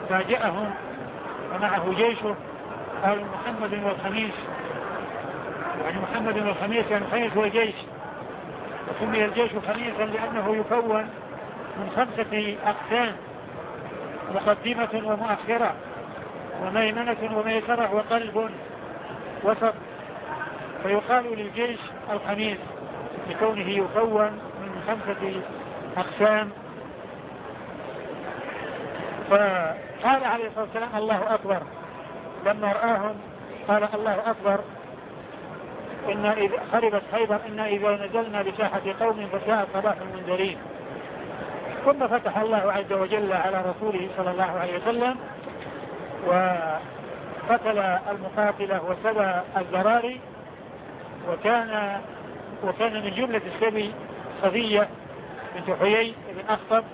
فاجأهم ومعه جيشه، قالوا: محمد والخميس. يعني محمد الخميس، يعني الخميس هو جيش، وسمي الجيش خميسا لأنه يكون من 5 أقسام: مقدمة ومؤخرة وميمنة وميسرة وقلب وسط. فيقال للجيش الخميس لكونه يكون من 5 أقسام. فقال عليه الصلاة والسلام: الله أكبر. لما رآهم قال: الله أكبر، إن إذا خربت خيبر إنا إذا نزلنا بساحة قوم فساء صباح المنذرين. ثم فتح الله عز وجل على رسوله صلى الله عليه وسلم وقتل المقاتلة وسبى الذراري، وكان من جملة السبي صفية بنت حيي بن أخطب،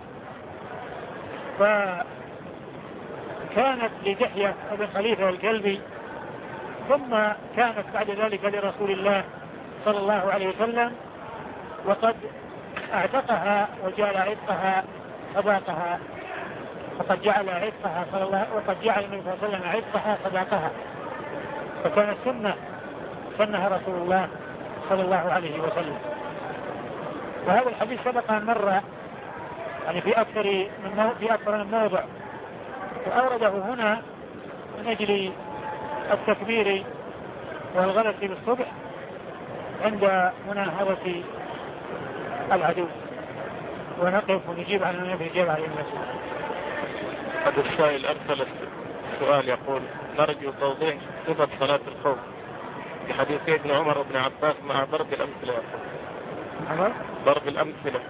فكانت لدحية بن خليفة الكلبي، ثم كانت بعد ذلك لرسول الله صلى الله عليه وسلم، وقد اعتقها وجعل عتقها صداقها، وقد جعل النبي صلى الله عليه وسلم عتقها صداقها، فكانت سنها رسول الله صلى الله عليه وسلم. وهذا الحديث سبق أن مر يعني في أكثر من موضع، وأورده هنا من أجل التكبير والغلس بالصبح عند مناهضة العدو. ونقف ونجيب عن النبي الإجابة عليه السلام. هذا السائل أرسل السؤال يقول: نرجو توضيح صفة صلاة الخوف في حديث ابن عمر وابن عباس مع ضرب الأمثلة. ضرب الأمثلة.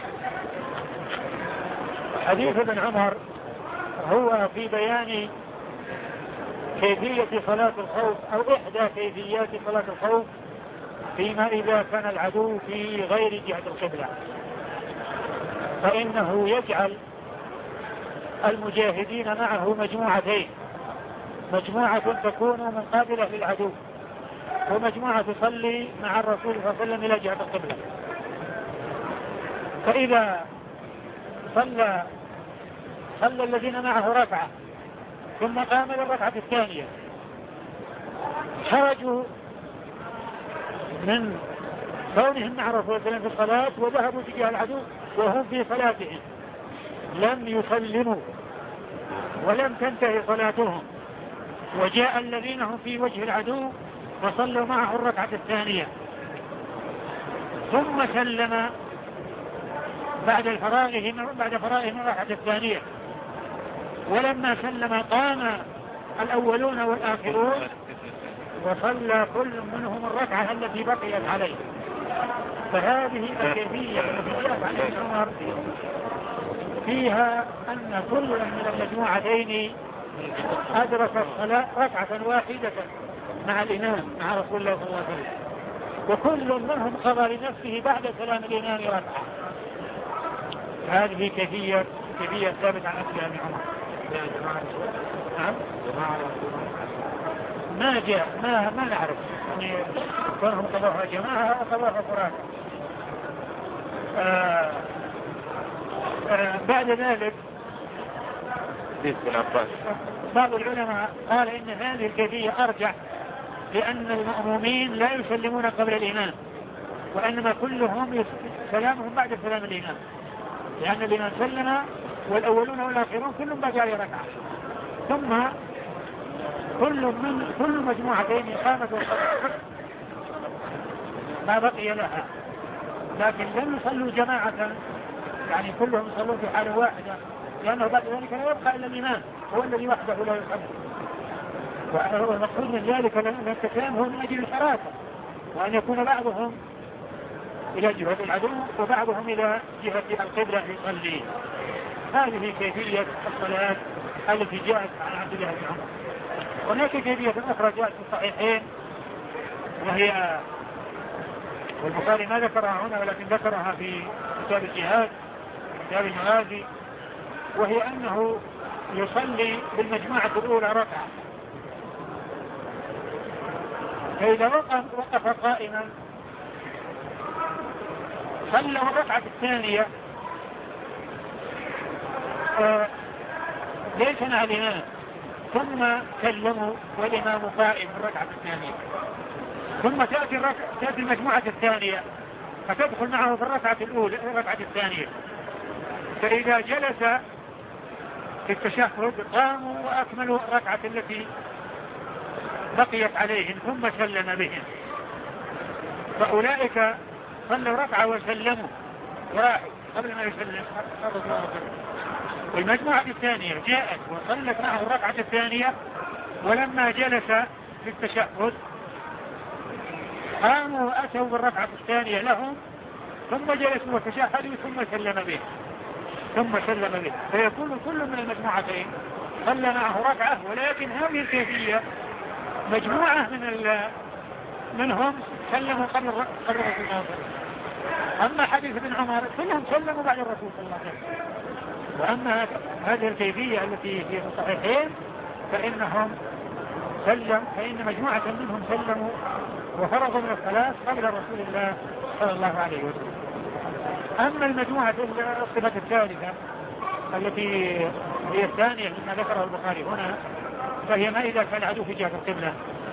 حديث ابن عمر هو في بيان كيفية صلاة الخوف أو إحدى كيفيات صلاة الخوف فيما إذا كان العدو في غير جهة القبلة، فإنه يجعل المجاهدين معه مجموعتين: مجموعة تكون مقابلة للعدو، ومجموعة تصلي مع الرسول صلى الله عليه وسلم إلى جهة القبلة. فإذا صلى الذين معه ركعة ثم قام للركعة الثانية، خرجوا من كونهم مع الرسول صلى الله عليه وسلم في الصلاة وذهبوا تجاه العدو وهم في صلاتهم، لم يسلموا ولم تنتهي صلاتهم، وجاء الذين هم في وجه العدو وصلوا معه الركعة الثانية، ثم سلم بعد فراغهم من الركعة الثانية. ولما سلم قام الأولون والآخرون وصلى كل منهم الركعة التي بقيت عليه. فهذه الكيفية التي جاءت عن ابن عمر فيها أن كل من المجموعتين أدرك الصلاة ركعة واحدة مع الإمام مع رسول الله صلى الله عليه وسلم، وكل منهم قضى لنفسه بعد سلام الإمام ركعة. هذه كيفية ثابتة عن ابن عمر. ما جاء ما نعرف يعني كونهم قضوها جماعة أو قضوها فراد. بعد ذلك بعض العلماء قال إن هذه الكيفية أرجح، لأن المأمومين لا يسلمون قبل الإمام، وإنما كلهم سلامهم بعد سلام الإمام، لأن الإمام سلم والأولون والآخرون كلهم بقى ركعة، ثم كل مجموعتين قامت ما بقي لها، لكن لم يصلوا جماعة، يعني كلهم يصلون في حالة واحدة، لأنه بعد ذلك لا يبقى إلا الإمام هو الذي وحده لا يصلي. والمقصود من ذلك أن التكلام هو من أجل الحراسة، وأن يكون بعضهم إلى جهة العدو وبعضهم إلى جهة القبلة يصلي. هذه كيفية الصلاة التي جاءت عن عبد الله بن عمر. هناك كيفية أخرى جاءت في الصحيحين، وهي والبخاري ما ذكرها هنا ولكن ذكرها في كتاب الجهاد كتاب المغازي، وهي أنه يصلي بالمجموعة الأولى ركعة، فإذا وقف قائما صلى الركعة الثانية ليس مع الإمام، ثم سلموا والإمام قائم في الركعة الثانية. ثم تأتي المجموعة الثانية فتدخل معه في الركعة الثانية. فإذا جلس في التشهد قاموا وأكملوا الركعة التي بقيت عليهم ثم سلم بهم. فأولئك صلوا ركعة وسلموا وراحوا قبل ما يسلم. والمجموعة الثانية جاءت وصلت معه الركعة الثانية، ولما جلس في التشهد قاموا وأتوا بالركعة الثانية لهم ثم جلسوا وتشهدوا ثم سلم به. فيكون كل من المجموعتين صلى معه ركعة، ولكن هذه الكيفية مجموعة منهم سلموا قبل الرسول صلى الله عليه وسلم. أما حديث ابن عمر كلهم سلموا بعد الرسول صلى الله عليه وسلم. وأما هذه الكيفية التي في الصحيحين فإن مجموعة منهم سلموا وفرغوا من الصلاة قبل رسول الله صلى الله عليه وسلم. أما المجموعة الصفة الثالثة التي هي الثانية مما ذكره البخاري هنا، فهي ما إذا كان العدو في جهة القبلة.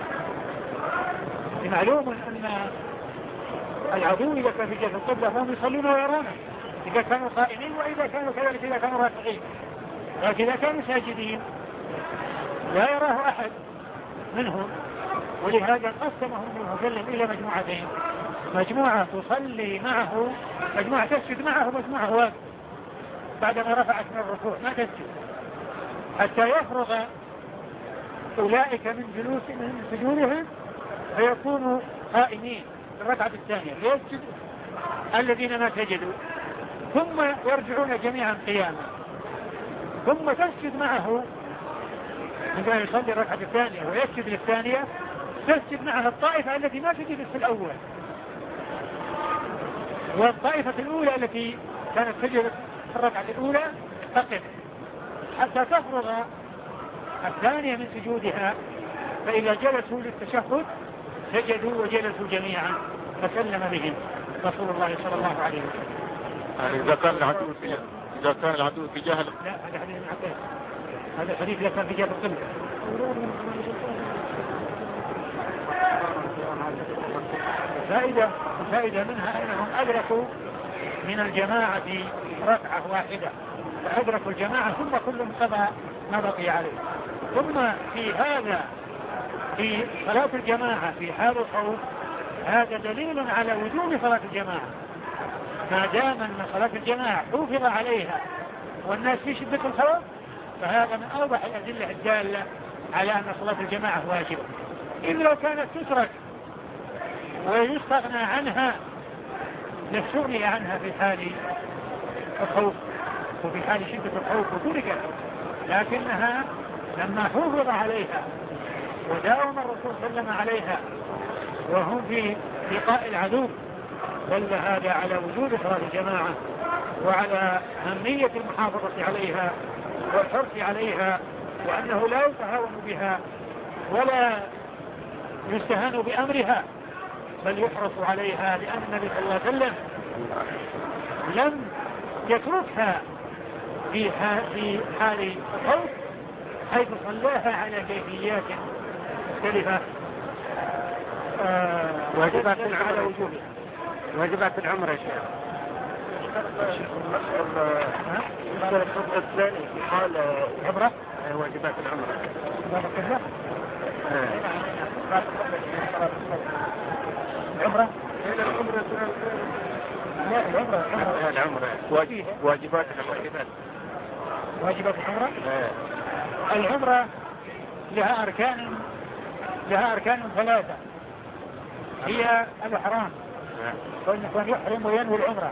معلوم أن العدو إذا كان في جهة القبلة فهم يصلون ويرونه إذا كانوا قائمين، وإذا كانوا كذلك إذا كانوا راكعين. لكن إذا كانوا ساجدين لا يراه أحد منهم، ولهذا قسمهم النبي صلى الله عليه وسلم إلى مجموعتين: مجموعة تصلي معه، مجموعة تسجد معه، ومجموعة واقف بعدما رفعت من الركوع ما تسجد حتى يفرغ أولئك من سجودهم فيكونوا قائمين في الركعة الثانية فيسجد الذين ما سجدوا، ثم يرجعون جميعا قياما، ثم تسجد معه عندما يصلي الركعة الثانية ويسجد للثانية، تسجد معها الطائفة التي ما سجدت في الأول، والطائفة الأولى التي كانت سجدت في الركعة الأولى تقف حتى تفرغ الثانية من سجودها، فإذا جلسوا للتشهد سجدوا وجلسوا جميعا فسلم بهم رسول الله صلى الله عليه وسلم. يعني إذا كان العدو في جهل. لا، هذا حديث ابن عباس، هذا الحديث إذا كان في جهة القبلة. فائدة منها أنهم أدركوا من الجماعة ركعة واحدة، فأدركوا الجماعة ثم كلهم قضى ما بقي عليه. ثم في صلاة الجماعة في حال الخوف هذا دليل على وجوب صلاة الجماعة، ما دام أن صلاة الجماعة حفظ عليها والناس في شدة الخوف، فهذا من أوضح الأدلة الدالة على أن صلاة الجماعة واجبة. إذ لو كانت تترك ويستغنى عنها لاستغني عنها في حال الخوف وفي حال شدة الخوف وتركت، لكنها لما حفظ عليها وداوم الرسول صلى الله عليه وسلم عليها وهم في لقاء العدو، دل هذا على وجود صلاة الجماعة وعلى أهمية المحافظة عليها والحرص عليها، وأنه لا يتهاون بها ولا يستهان بأمرها بل يحرص عليها، لأن النبي صلى الله عليه وسلم لم يتركها في حال الخوف حيث صلاها على كيفيات مختلفة واجبات على وجوبها. واجبات العمر يا شيخ. الثاني قال عبرة واجبات العمر. العمرة واجبات العمرة. العمرة لها أركان 3 هي الإحرام، وأن يحرم وينوي العمرة،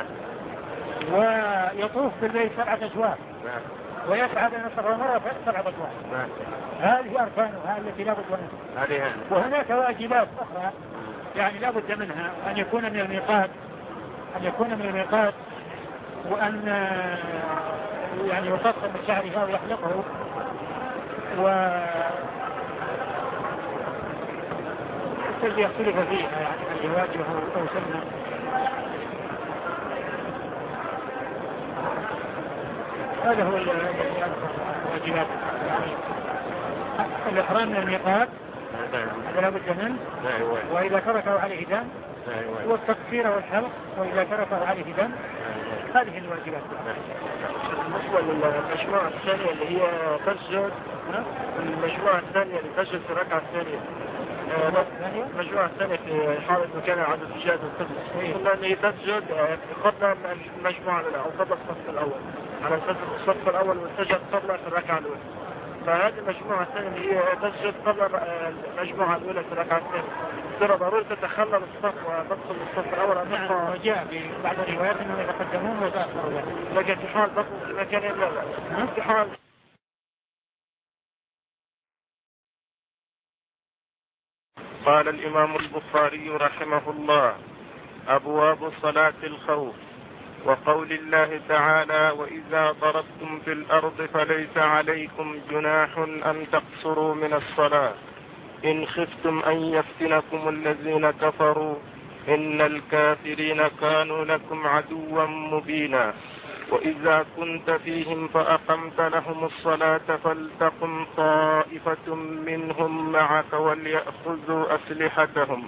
ويطوف بالبيت 7 أشواط، ويسعى بين الصفا والمروة 7 أشواط. هذه أركانها التي لا بد منها. وهناك واجبات أخرى يعني لا بد منها: أن يكون من الميقات، وأن يعني يقصر من شعرها ويحلقه، الذي يختلف فيها يعني هل واجبه أو سنة. هذا هو الواجبات: الإحرام من الميقات، هذا لا بد منه. وإذا تركه عليه دم. والتكفير والحلق وإذا تركه عليه دم. هذه الواجبات. بالنسبة للمجموعة الثانية اللي هي تسجد، المجموعة الثانية اللي تسجد في الركعة الثانية، المجموعة الثانية في حالة مكانها عند السجاد والقبلة، قلنا أن هي تسجد قبل المجموعة الأولى أو قبل الصف الأول، على أساس الصف الأول والسجد قبل في الركعة الأولى. فهذه المجموعة الثانية اللي هي تسجد قبل المجموعة الأولى في الركعة الثانية، ترى ضروري تتخلل الصف وتدخل الصف الأول. وجاء في بعض الروايات أنهم يتقدمون ويتأخرون، لكن في حال بقوا في مكانهم لا. في حال قال الإمام البخاري رحمه الله: أبواب صلاة الخوف. وقول الله تعالى: وإذا ضربتم في الأرض فليس عليكم جناح أن تقصروا من الصلاة إن خفتم أن يفتنكم الذين كفروا إن الكافرين كانوا لكم عدوا مبينا. وإذا كنت فيهم فأقمت لهم الصلاة فلتقم طائفة منهم معك وليأخذوا أسلحتهم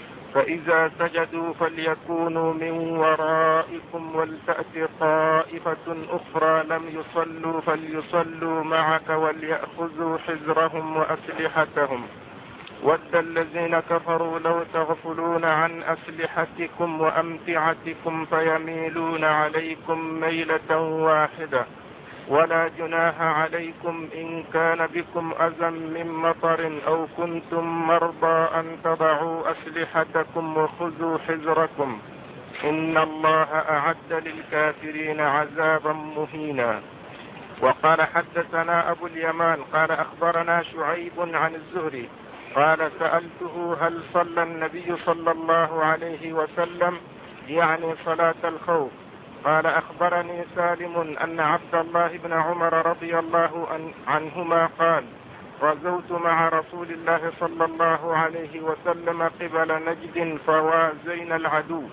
فإذا سجدوا فليكونوا من ورائكم ولتأت طائفة أخرى لم يصلوا فليصلوا معك وليأخذوا حذرهم وأسلحتهم ود الذين كفروا لو تغفلون عن أسلحتكم وأمتعتكم فيميلون عليكم ميلة واحدة ولا جناح عليكم إن كان بكم أذى من مطر أو كنتم مرضى أن تضعوا أسلحتكم وخذوا حذركم إن الله أعد للكافرين عذابا مهينا. وقال: حدثنا أبو اليمان قال أخبرنا شعيب عن الزهري قال: سألته: هل صلى النبي صلى الله عليه وسلم يعني صلاة الخوف؟ قال: أخبرني سالم أن عبد الله بن عمر رضي الله عنهما قال: غزوت مع رسول الله صلى الله عليه وسلم قبل نجد فوازينا العدو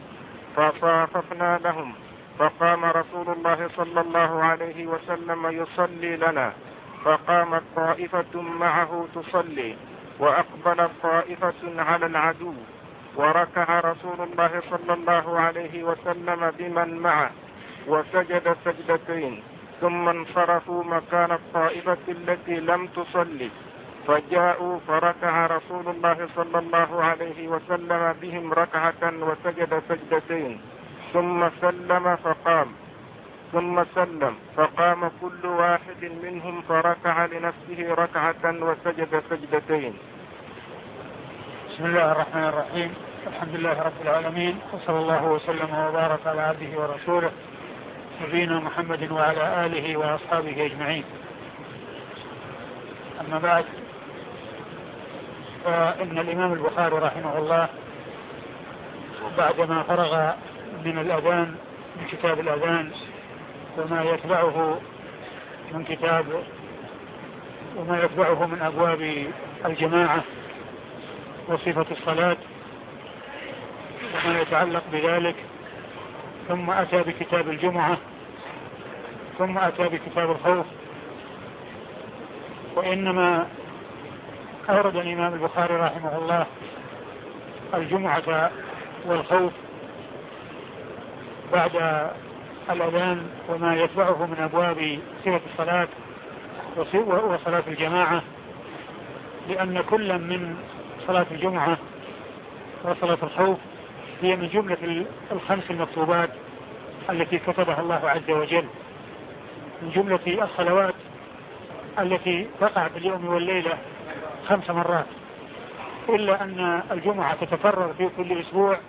فصاففنا لهم فقام رسول الله صلى الله عليه وسلم يصلي لنا فقامت طائفة معه تصلي وأقبلت طائفة على العدو وركع رسول الله صلى الله عليه وسلم بمن معه وسجد سجدتين ثم انصرفوا مكان الطائفة التي لم تصلي فجاءوا فركع رسول الله صلى الله عليه وسلم بهم ركعة وسجد سجدتين ثم سلم فقام كل واحد منهم فركع لنفسه ركعة وسجد سجدتين. بسم الله الرحمن الرحيم. الحمد لله رب العالمين، وصلى الله وسلم وبارك على عبده ورسوله نبينا محمد وعلى آله وأصحابه أجمعين. أما بعد، فإن الإمام البخاري رحمه الله بعدما فرغ من الأذان من كتاب الأذان وما يتبعه من أبواب الجماعة وصفة الصلاة وما يتعلق بذلك، ثم أتى بكتاب الجمعة، ثم أتى بكتاب الخوف. وإنما أورد الإمام البخاري رحمه الله الجمعة والخوف بعد الأذان وما يتبعه من أبواب صفة الصلاة وصلاة الجماعة، لأن كل من صلاة الجمعة وصلاة الخوف هي من جملة الخمس المكتوبات التي كتبها الله عز وجل، من جملة الصلوات التي تقع في اليوم والليلة 5 مرات، إلا أن الجمعة تتكرر في كل أسبوع،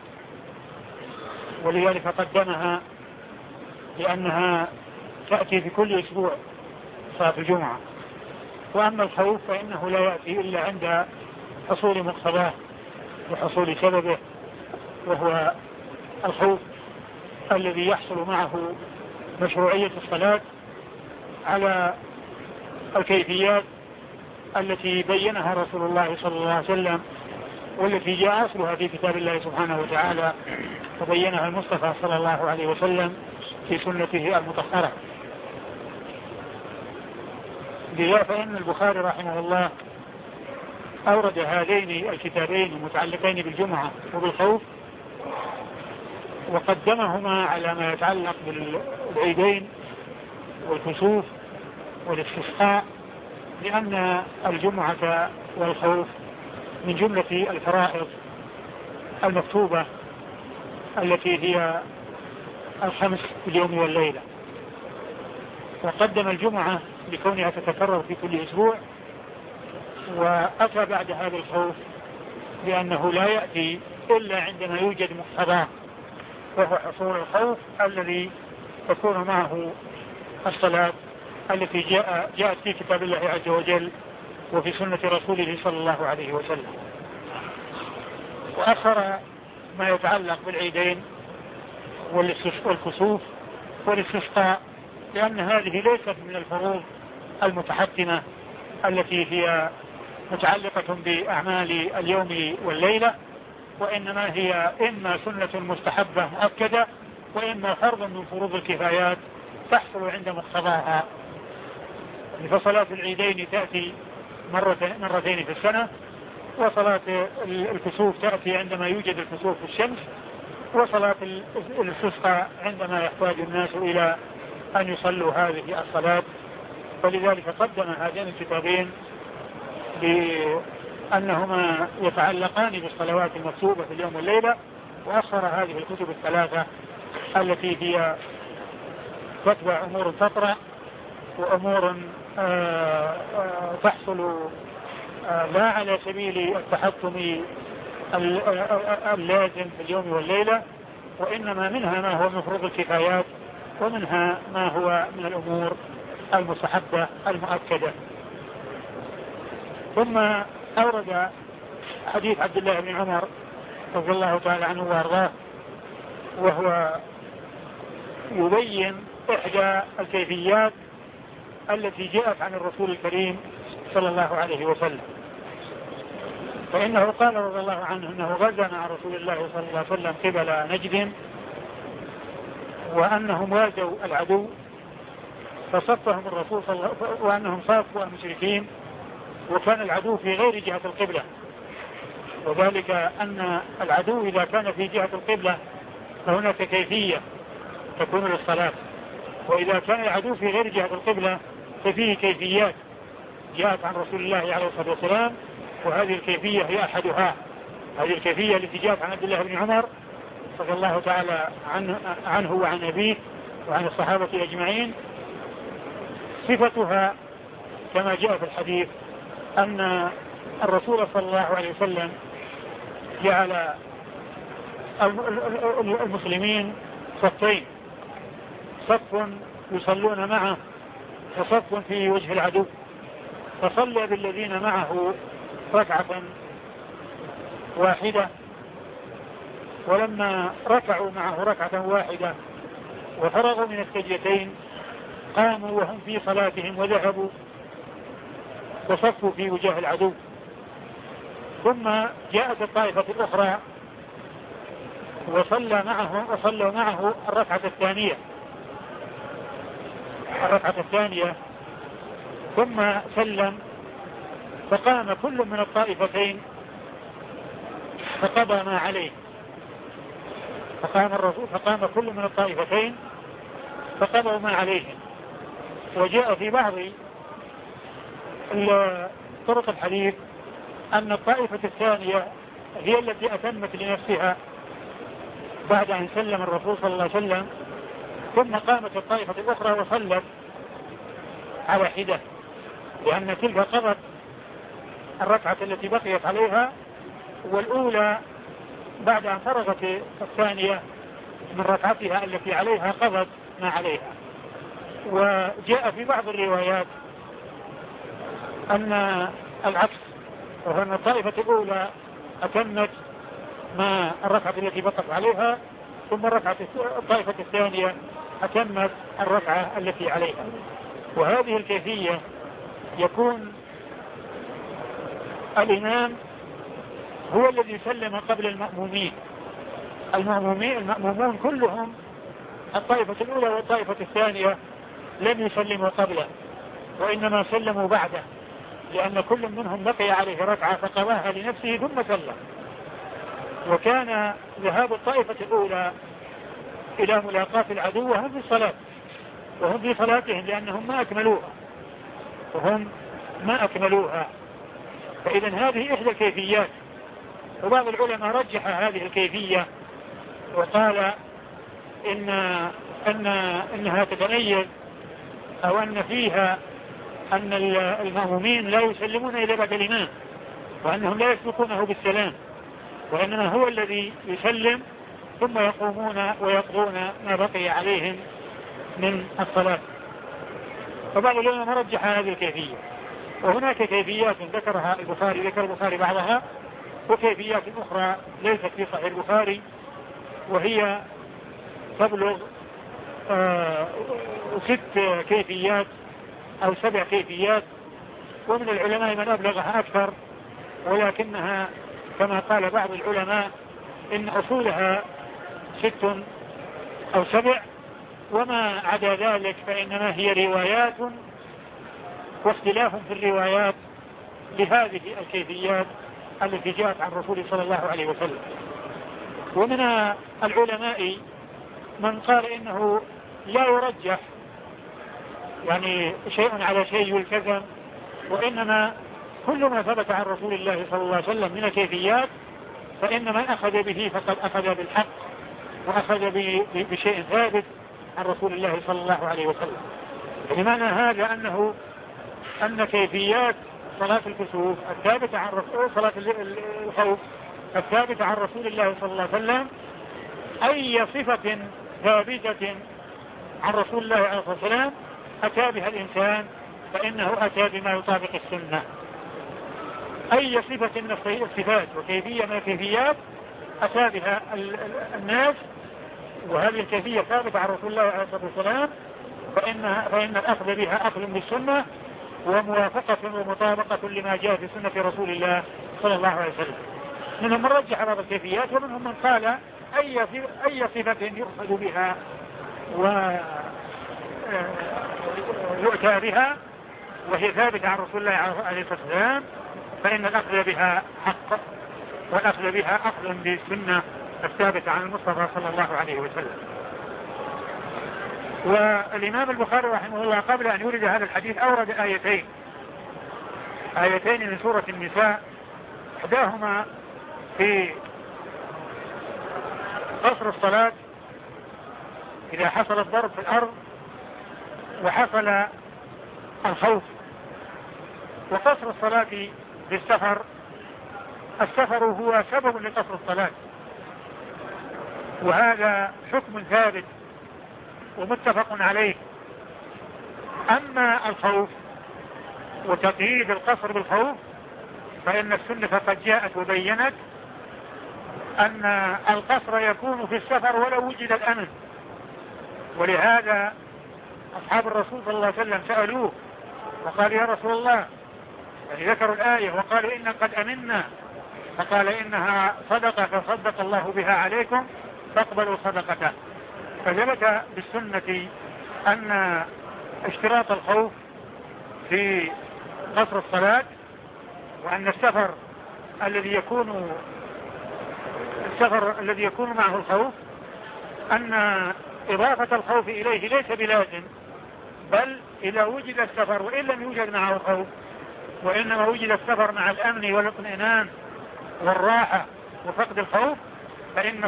ولذلك قدمها لأنها تأتي في كل أسبوع صلاة الجمعة. وأما الخوف فإنه لا يأتي إلا عند حصول مقتضاه وحصول سببه، وهو الخوف الذي يحصل معه مشروعية الصلاة على الكيفيات التي بينها رسول الله صلى الله عليه وسلم، والتي جاء أصلها في كتاب الله سبحانه وتعالى وبينها المصطفى صلى الله عليه وسلم في سنته المطهرة. لذا فإن البخاري رحمه الله أورد هذين الكتابين المتعلقين بالجمعة وبالخوف، وقدمهما على ما يتعلق بالعيدين والكسوف والاستسقاء، لأن الجمعة والخوف من جملة الفرائض المكتوبة التي هي الخمس في اليوم والليلة. وقدم الجمعة لكونها تتكرر في كل أسبوع، وأتى بعد هذا الخوف لأنه لا يأتي إلا عندما يوجد مقتضاه، وهو حصول الخوف الذي تكون معه الصلاة التي جاءت في كتاب الله عز وجل وفي سنة رسوله صلى الله عليه وسلم. وأخر ما يتعلق بالعيدين والكسوف والاستسقاء، لأن هذه ليست من الفروض المتحتمة التي هي متعلقة بأعمال اليوم والليلة، وإنما هي إما سنة مستحبة مؤكدة، وإما فرض من فروض الكفايات تحصل عند مقتضاها. فصلاة العيدين تأتي مرتين في السنة، وصلاة الكسوف تأتي عندما يوجد الكسوف في الشمس، وصلاة الاستسقاء عندما يحتاج الناس إلى أن يصلوا هذه الصلاة. فلذلك قدم هذين الكتابين لأنهما يتعلقان بالصلوات المكتوبة في اليوم والليلة، وأخر هذه الكتب الثلاثة التي هي تتبع أمور تطرأ وأمور تحصل لا على سبيل التحكم اللازم في اليوم والليلة، وإنما منها ما هو من فروض الكفايات، ومنها ما هو من الأمور المستحبة المؤكدة. ثم أورد حديث عبد الله بن عمر رضي الله تعالى عنه وارضاه، وهو يبين إحدى الكيفيات التي جاءت عن الرسول الكريم صلى الله عليه وسلم. فإنه قال رضي الله عنه أنه غزا مع رسول الله صلى الله عليه وسلم قبل نجد، وأنهم واجهوا العدو فصفهم الرسول صلى الله عليه وسلم، وأنهم صافوا المشركين، وكان العدو في غير جهة القبلة، وذلك أن العدو إذا كان في جهة القبلة فهناك كيفية تكون للصلاة، وإذا كان العدو في غير جهة القبلة ففيه كيفيات جاءت عن رسول الله عليه الصلاة والسلام، وهذه الكيفية هي أحدها. هذه الكيفية التي جاءت عن عبد الله بن عمر رضي الله تعالى عنه وعن أبيه وعن الصحابة أجمعين، صفتها كما جاء في الحديث أن الرسول صلى الله عليه وسلم جعل المسلمين صفين، صف يصلون معه وصف في وجه العدو، فصلى بالذين معه ركعة واحدة، ولما ركعوا معه ركعة واحدة وفرغوا من السجدتين قاموا وهم في صلاتهم وذهبوا وصفوا في وجه العدو. ثم جاءت الطائفة الأخرى وصلوا معه الركعة الثانية ثم سلم، فقام كل من الطائفتين فقضى ما عليه. فقام كل من الطائفتين فقضوا ما عليهم. وجاء في بعض طرق الحديث أن الطائفة الثانية هي التي أتمت لنفسها بعد أن سلم الرسول صلى الله عليه وسلم، ثم قامت الطائفة الأخرى وصلت على حدة، لأن تلك قضت الركعة التي بقيت عليها، والأولى بعد أن فرغت الثانية من ركعتها التي عليها قضت ما عليها. وجاء في بعض الروايات أن العكس، وهو أن الطائفة الأولى أتمت ما الركعة التي بقت عليها، ثم الطائفة الثانية أتمت الركعة التي عليها. وهذه الكيفية يكون الإمام هو الذي سلم قبل المأمومين. المأمومون كلهم الطائفة الأولى والطائفة الثانية لم يسلموا قبله، وإنما سلموا بعده، لأن كل منهم بقي عليه ركعة فقضاها لنفسه ثم سلم. وكان ذهاب الطائفة الأولى إلى ملاقاة العدو وهم في الصلاة، وهم في صلاتهم لأنهم ما أكملوها. فإذا هذه إحدى الكيفيات. وبعض العلماء رجح هذه الكيفية وقال إنها تتميز، أو أن فيها أن المأمومين لا يسلمون إلا بعد الإمام، وأنهم لا يسبقونه بالسلام، وإنما هو الذي يسلم ثم يقومون ويقضون ما بقي عليهم من الصلاة. فبعض العلماء رجح هذه الكيفية. وهناك كيفيات ذكر البخاري بعضها، وكيفيات أخرى ليست في صحيح البخاري، وهي تبلغ 6 كيفيات أو 7 كيفيات، ومن العلماء من أبلغها أكثر، ولكنها كما قال بعض العلماء إن أصولها 6 أو 7، وما عدا ذلك فإنما هي روايات واختلاف في الروايات لهذه الكيفيات التي جاءت عن رسول صلى الله عليه وسلم. ومن العلماء من قال إنه لا يرجح يعني شيء على شيء يلتزم، وإنما كل ما ثبت عن رسول الله صلى الله عليه وسلم من الكيفيات فإن من أخذ به فقد أخذ بالحق، وأخذ بشيء ثابت عن رسول الله صلى الله عليه وسلم. لمعنى هذا أن كيفيات صلاة الكسوف الثابتة عن صلاة الخوف الثابتة عن رسول الله صلى الله عليه وسلم، أي صفة ثابتة عن رسول الله عليه الصلاة والسلام أتى بها الإنسان فإنه أتى بما يطابق السنة. أي صفة من الصفات وكيفية من الكيفيات أتى بها الناس، وهذه الكيفية ثابتة عن رسول الله عليه الصلاة والسلام، فإن الأخذ بها أخذ بالسنة وموافقة ومطابقة لما جاء في سنة رسول الله صلى الله عليه وسلم. منهم من رجح بعض الكيفيات، ومنهم من قال أي صفة يؤخذ بها ويؤتى بها وهي ثابتة عن رسول الله عليه الصلاة والسلام فإن الأخذ بها حق، والأخذ بها أخذ بالسنة الثابتة عن المصطفى صلى الله عليه وسلم. والإمام البخاري رحمه الله قبل أن يورد هذا الحديث أورد آيتين من سورة النساء، إحداهما في قصر الصلاة إذا حصل الضرب في الأرض وحصل الخوف، وقصر الصلاة بالسفر. السفر هو سبب لقصر الصلاة، وهذا حكم ثابت ومتفق عليه. أما الخوف وتقييد القصر بالخوف فإن السنة قد جاءت وبينت أن القصر يكون في السفر ولو وجد الأمن، ولهذا أصحاب الرسول صلى الله عليه وسلم سألوه وقال يا رسول الله، يعني ذكروا الآية وقالوا إنا قد أمنا، فقال إنها صدقة فصدق الله بها عليكم فاقبلوا صدقته. فثبت بالسنة أن اشتراط الخوف في قصر الصلاة، وأن السفر الذي يكون معه الخوف أن إضافة الخوف إليه ليس بلازم، بل إذا وجد السفر وإن لم يوجد معه الخوف، وإنما وجد السفر مع الأمن والاطمئنان والراحة وفقد الخوف، فإن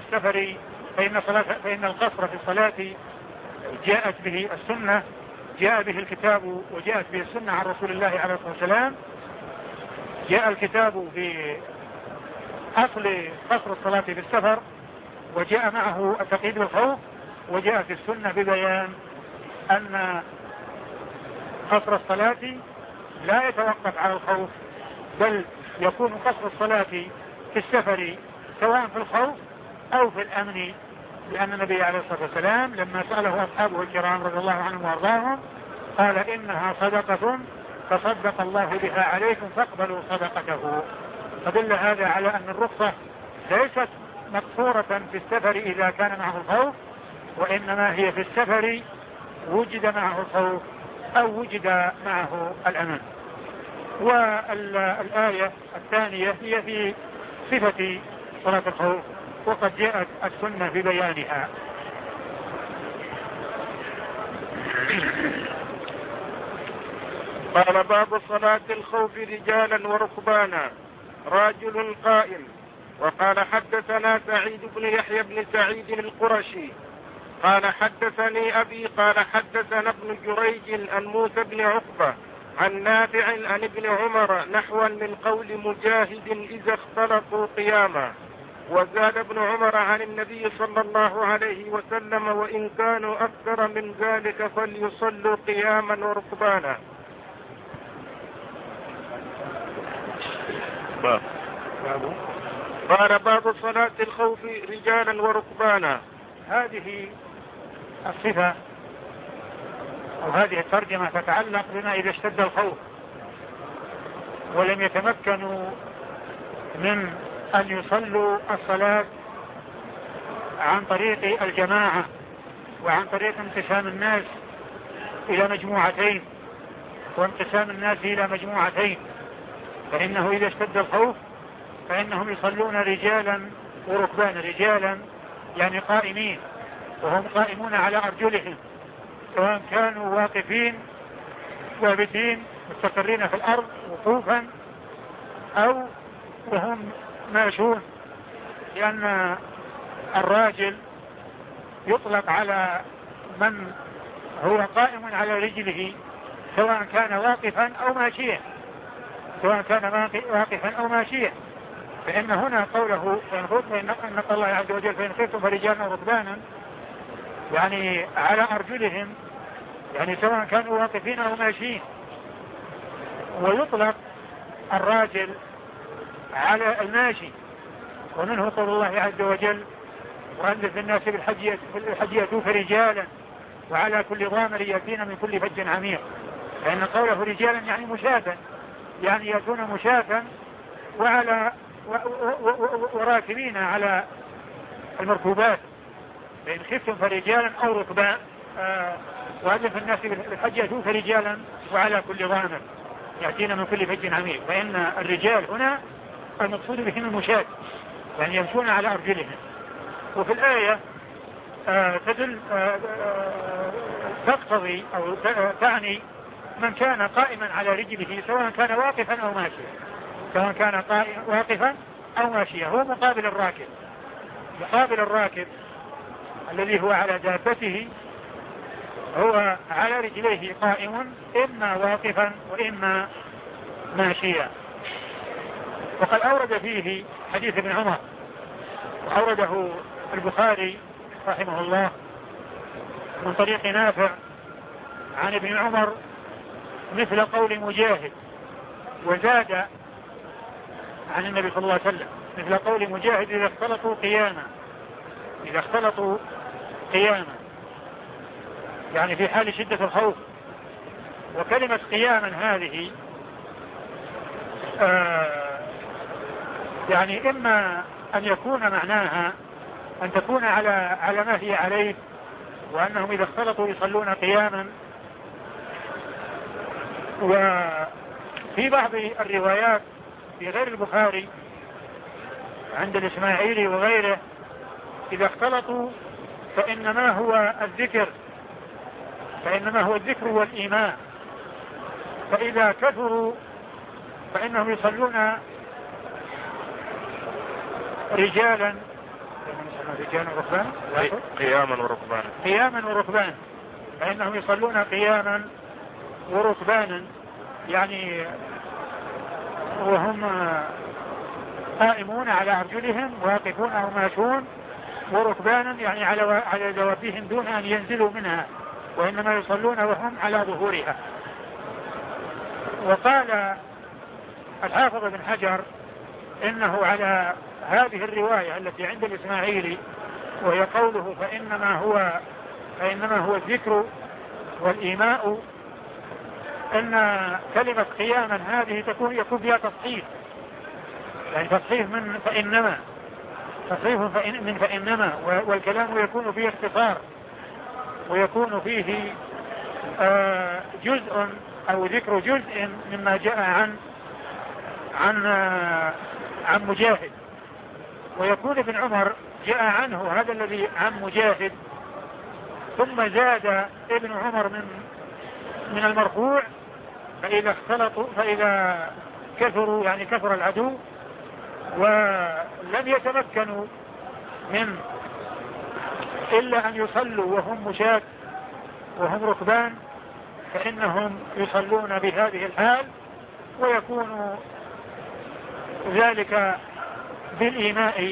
القصر في الصلاة جاءت به السنة، جاء به الكتاب وجاءت به السنة عن رسول الله عليه الصلاة والسلام. جاء الكتاب في أصل قصر الصلاة في السفر، وجاء معه التقييد بالخوف، وجاء في السنة ببيان أن قصر الصلاة لا يتوقف على الخوف، بل يكون قصر الصلاة في السفر سواء في الخوف أو في الأمن، لأن النبي عليه الصلاة والسلام لما سأله أصحابه الكرام رضي الله عنهم وارضاهم قال إنها صدقة فصدق الله بها عليكم فاقبلوا صدقته. فدل هذا على أن الرخصة ليست مقصورة في السفر إذا كان معه الخوف، وإنما هي في السفر وجد معه الخوف أو وجد معه الأمن. والآية الثانية هي في صفة صلاة الخوف، وقد جاءت السنة في بيانها. قال باب صلاة الخوف رجالا وركبانا. رجل قائم. وقال حدثنا سعيد بن يحيى بن سعيد القرشي قال حدثني أبي قال حدثنا ابن جريج عن موسى بن عقبة عن نافع عن ابن عمر نحوا من قول مجاهد إذا اختلطوا قياما. وزاد ابن عمر عن النبي صلى الله عليه وسلم وإن كانوا أكثر من ذلك فليصلوا قياما وركبانا. قال باب صلاة الخوف رجالا وركبانا. هذه الصفة أو هذه الترجمة تتعلق بما إذا اشتد الخوف ولم يتمكنوا من أن يصلوا الصلاة عن طريق الجماعة وعن طريق انقسام الناس إلى مجموعتين وانقسام الناس إلى مجموعتين، فإنه إذا اشتد الخوف فإنهم يصلون رجالا وركبانا. رجالا يعني قائمين، وهم قائمون على أرجلهم سواء كانوا واقفين ثابتين مستقرين في الأرض وقوفا أو وهم ماشون، لأن الراجل يطلق على من هو قائم على رجله سواء كان واقفا أو ماشيا، سواء كان واقفا أو ماشيا. فإن هنا قوله فإن الله عز وجل فإن خفتم فرجالا وركبانا يعني على أرجلهم، يعني سواء كانوا واقفين أو ماشيين. ويطلق الراجل على الماشي، ومنه قول الله عز وجل وأنذر في الناس بالحج يأتوك رجالا وعلى كل ضامر يأتين من كل فج عميق. فإن قوله رجالا يعني مشاة، يعني يأتون مشاة وعلى وراكبين على المركوبات. فإن خفتم فرجالا أو ركبان وأنذر في الناس بالحج يأتوك رجالا وعلى كل ضامر يأتين من كل فج عميق. فإن الرجال هنا المقصود بهم المشاة، يعني يمشون على أرجلهم. وفي الآية تقتضي أو تعني من كان قائما على رجله سواء كان واقفا أو ماشيا، سواء كان واقفا أو ماشيا. هو مقابل الراكب، مقابل الراكب الذي هو على دابته هو على رجليه قائم إما واقفا وإما ماشيا. وقد أورد فيه حديث ابن عمر وأورده البخاري رحمه الله من طريق نافع عن ابن عمر مثل قول مجاهد، وزاد عن النبي صلى الله عليه وسلم مثل قول مجاهد إذا اختلطوا قياما، إذا اختلطوا قياما يعني في حال شدة الخوف. وكلمة قياما هذه يعني إما أن يكون معناها أن تكون على ما هي عليه، وأنهم إذا اختلطوا يصلون قياما. وفي بعض الروايات في غير البخاري عند الإسماعيلي وغيره إذا اختلطوا فإنما هو الذكر والإيمان، فإذا كثروا فإنهم يصلون رجالا قياما وركبانا، فإنهم يصلون قياما وركبانا يعني وهم قائمون على أرجلهم واقفون أو ماشون، وركبانا يعني على دوابهم دون أن ينزلوا منها، وإنما يصلون وهم على ظهورها. وقال الحافظ بن حجر إنه على هذه الرواية التي عند الإسماعيلي وهي قوله فإنما هو الذكر والإيماء، أن كلمة قياما هذه يكون فيها تصحيح، يعني تصحيح من فإنما، تصحيح من فإنما، والكلام يكون فيه اختصار ويكون فيه جزء أو ذكر جزء مما جاء عن عن مجاهد، ويكون ابن عمر جاء عنه هذا الذي عن مجاهد، ثم زاد ابن عمر من المرفوع، فإذا اختلطوا فإذا كثروا يعني كثر العدو ولم يتمكنوا من إلا أن يصلوا وهم مشاة وهم ركبان، فإنهم يصلون بهذه الحال، ويكون ذلك بالإيماء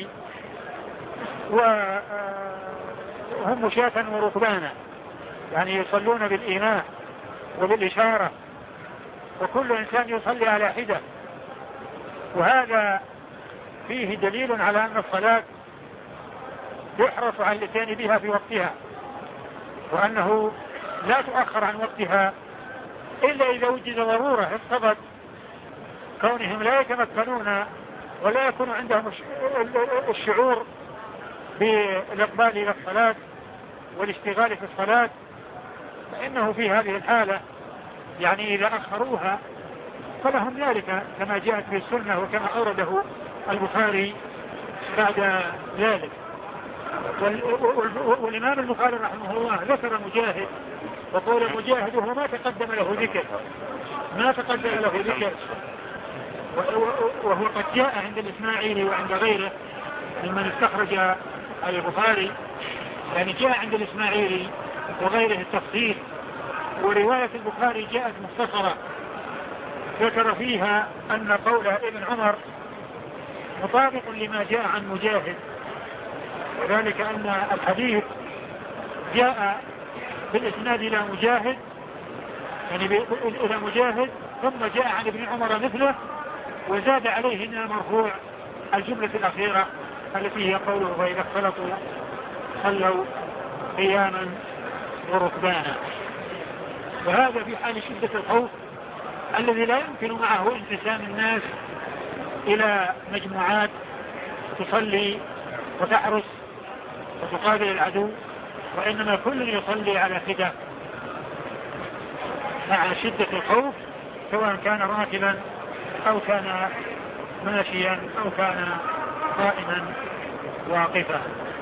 وهم مشاة وركبانا، يعني يصلون بالإيماء وبالإشارة، وكل إنسان يصلي على حدة. وهذا فيه دليل على أن الصلاة يحرص على الاتيان بها في وقتها، وأنه لا تؤخر عن وقتها إلا إذا وجد ضرورة اقتضت كونهم لا يتمكنون ولا يكون عندهم الشعور بالإقبال إلى الصلاة والاشتغال في الصلاة، فإنه في هذه الحالة يعني إذا أخروها فلهم ذلك كما جاءت في السنة وكما أورده البخاري بعد ذلك. والإمام البخاري رحمه الله ذكر مجاهد، وقول مجاهد وهو ما تقدم له ذكر، وهو قد جاء عند الإسماعيلي وعند غيره ممن استخرج البخاري، يعني جاء عند الإسماعيلي وغيره التفصيل، ورواية البخاري جاءت مختصرة ذكر فيها أن قول ابن عمر مطابق لما جاء عن مجاهد، وذلك أن الحديث جاء بالإسناد إلى مجاهد، يعني إلى مجاهد، ثم جاء عن ابن عمر مثله، وزاد عليه من المرفوع الجملة الأخيرة التي هي قوله وإذا اختلطوا صلوا قياما وركبانا. وهذا في حال شدة الخوف الذي لا يمكن معه انقسام الناس إلى مجموعات تصلي وتحرس وتقابل العدو، وإنما كل يصلي على حدة مع شدة الخوف، سواء كان راكبا أو كان ماشيا أو كان قائما واقفا.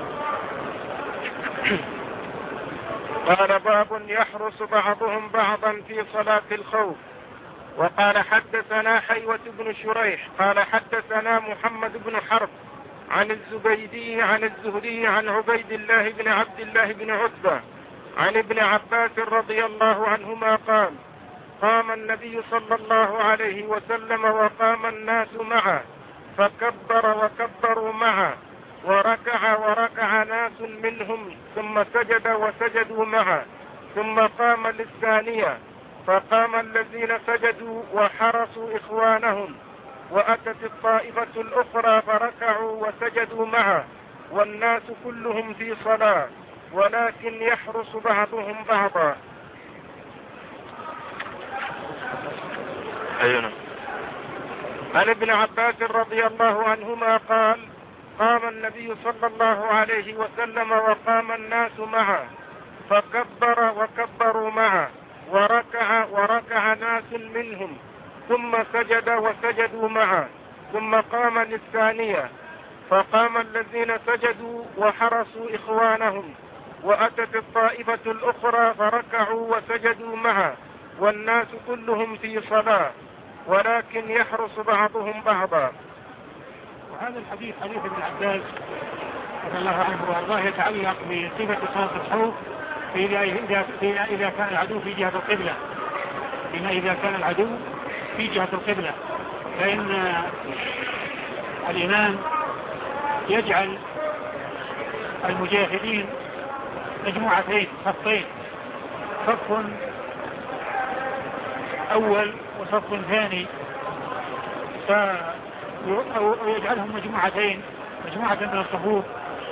قال باب يحرس بعضهم بعضا في صلاة الخوف. وقال حدثنا حيوة بن شريح قال حدثنا محمد بن حرب عن الزبيدي عن الزهري عن عبيد الله بن عبد الله بن عتبة عن ابن عباس رضي الله عنهما قال قام النبي صلى الله عليه وسلم وقام الناس معه فكبر وكبروا معه وركع ناس منهم ثم سجد وسجدوا معه ثم قام للثانية فقام الذين سجدوا وحرسوا إخوانهم وأتت الطائفة الأخرى فركعوا وسجدوا معه والناس كلهم في صلاة ولكن يحرس بعضهم بعضا. عن ابن عباس رضي الله عنهما قال قام النبي صلى الله عليه وسلم وقام الناس معه فكبر وكبروا معه وركع ناس منهم ثم سجد وسجدوا معه ثم قام للثانية فقام الذين سجدوا وحرسوا إخوانهم وأتت الطائفة الأخرى فركعوا وسجدوا معه والناس كلهم في صلاة ولكن يحرس بعضهم بعضا. وهذا الحديث حديث ابن عباس رضي الله عنه وارضاه يتعلق بصفة صلاة الخوف إذا كان العدو في جهة القبلة، إذا كان العدو في جهة القبلة، فإن الإمام يجعل المجاهدين مجموعتين صفين، صف أول وصف ثاني، ويجعلهم مجموعتين، مجموعة من الصفوف،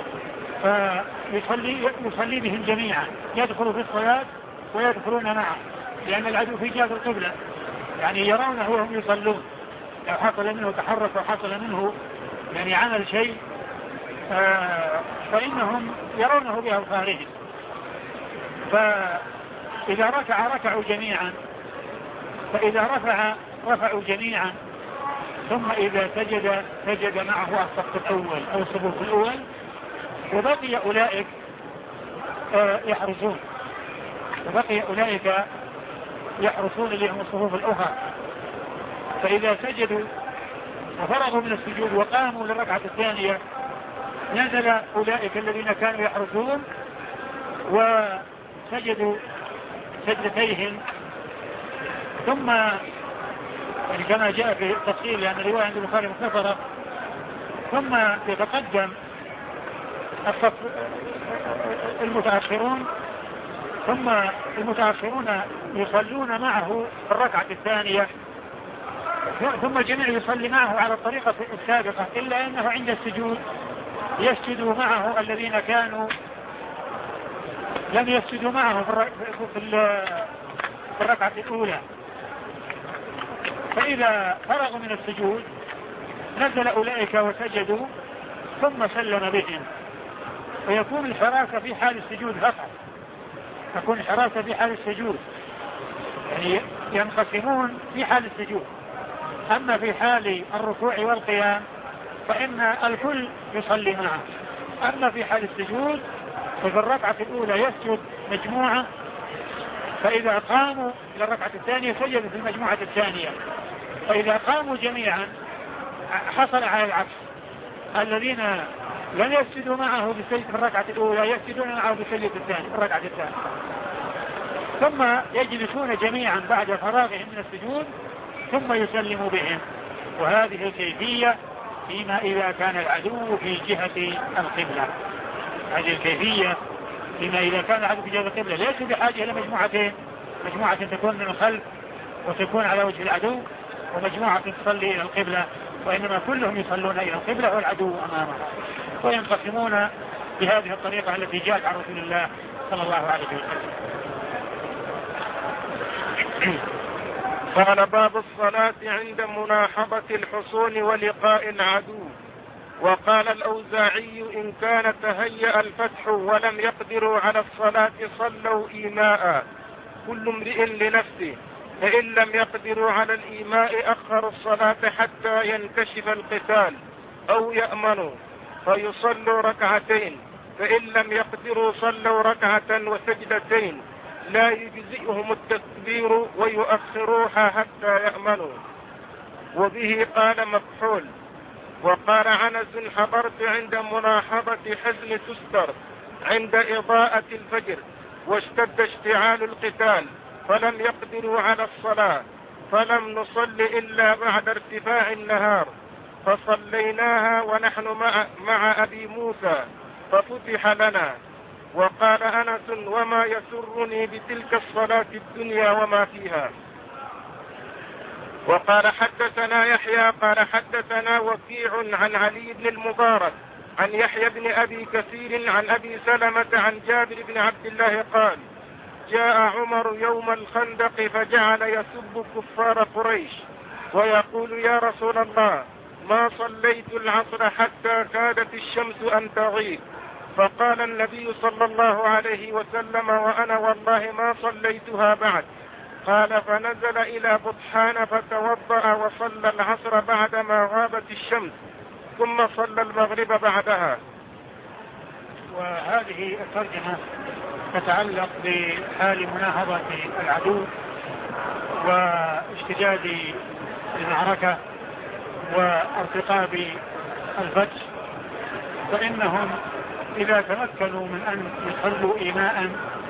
فيصلي بهم جميعا، يدخلوا في الصلاة ويدخلون معه، لأن العدو في جهة القبلة، يعني يرونه وهم يصلون، لو حصل منه تحرك وحصل منه يعني عمل شيء فإنهم يرونه بأبصارهم، فإذا ركع ركعوا جميعا، فإذا رفعوا جميعا، ثم إذا سجد معه الصف الأول أو الصفوف الأول، وبقي أولئك يحرسون، اللي هم الصفوف الأخرى. فإذا سجدوا وفرغوا من السجود وقاموا للركعة الثانية، نزل أولئك الذين كانوا يحرسون وسجدوا سجدتيهم، ثم يعني كما جاء في التفصيل لأن الرواية عند البخاري مختصرة، ثم يتقدم الصف المتأخرون، ثم المتأخرون يصلون معه في الركعة الثانية، ثم الجميع يصلي معه على الطريقة السابقة، إلا أنه عند السجود يسجدوا معه الذين كانوا لم يسجدوا معه في الركعة الأولى. فإذا فرغوا من السجود نزل أولئك وسجدوا ثم سلم بهم، ويكون الحراسة في حال السجود فقط، يعني ينقسمون في حال السجود. أما في حال الركوع والقيام فإن الكل يصلي معه. أما في حال السجود ففي الركعة الأولى يسجد مجموعة، فإذا قاموا إلى الركعة الثانية سجدوا في المجموعة الثانية، فإذا قاموا جميعا حصل على العكس، الذين لم يسجدوا معه في الركعة الأولى يسجدون معه في الركعة الثانية، ثم يجلسون جميعا بعد فراغهم من السجود ثم يسلم بهم. وهذه الكيفية فيما إذا كان العدو في جهة القبلة، هذه الكيفية فيما إذا كان العدو في جهة القبلة، ليس بحاجة إلى مجموعة تكون من الخلف وتكون على وجه العدو، ومجموعة تصلي إلى القبلة، وإنما كلهم يصلون إلى القبلة والعدو أمامها، وينقسمون بهذه الطريقة التي جاءت عن رسول الله صلى الله عليه وسلم. قال: باب الصلاة عند مناحضة الحصون ولقاء العدو. وقال الأوزاعي: إن كان تهيأ الفتح ولم يقدروا على الصلاة صلوا إيماء، كل امرئ لنفسه، فإن لم يقدروا على الإيماء أخروا الصلاة حتى ينكشف القتال أو يأمنوا فيصلوا ركعتين، فإن لم يقدروا صلوا ركعة وسجدتين، لا يجزئهم التكبير ويؤخروها حتى يأمنوا. وبه قال مكحول. وقال عنس: حضرت عند مناحضة حزن تستر عند إضاءة الفجر، واشتد اشتعال القتال فلم يقدروا على الصلاة، فلم نصل إلا بعد ارتفاع النهار، فصليناها ونحن مع أبي موسى ففتح لنا. وقال أنس: وما يسرني بتلك الصلاة الدنيا وما فيها. وقال حدثنا يحيى قال حدثنا وكيع عن علي بن المبارك عن يحيى بن أبي كثير عن أبي سلمة عن جابر بن عبد الله قال: جاء عمر يوم الخندق فجعل يسب كفار قريش ويقول: يا رسول الله، ما صليت العصر حتى كادت الشمس أن تغيب. فقال النبي صلى الله عليه وسلم: وأنا والله ما صليتها بعد. قال: فنزل إلى بطحان فتوضأ وصلى العصر بعدما غابت الشمس، ثم صلى المغرب بعدها. وهذه الترجمة تتعلق بحال مناهضة العدو واشتداد المعركة وارتقاب الفتح، فإنهم إذا تمكنوا من أن يصلوا إيماء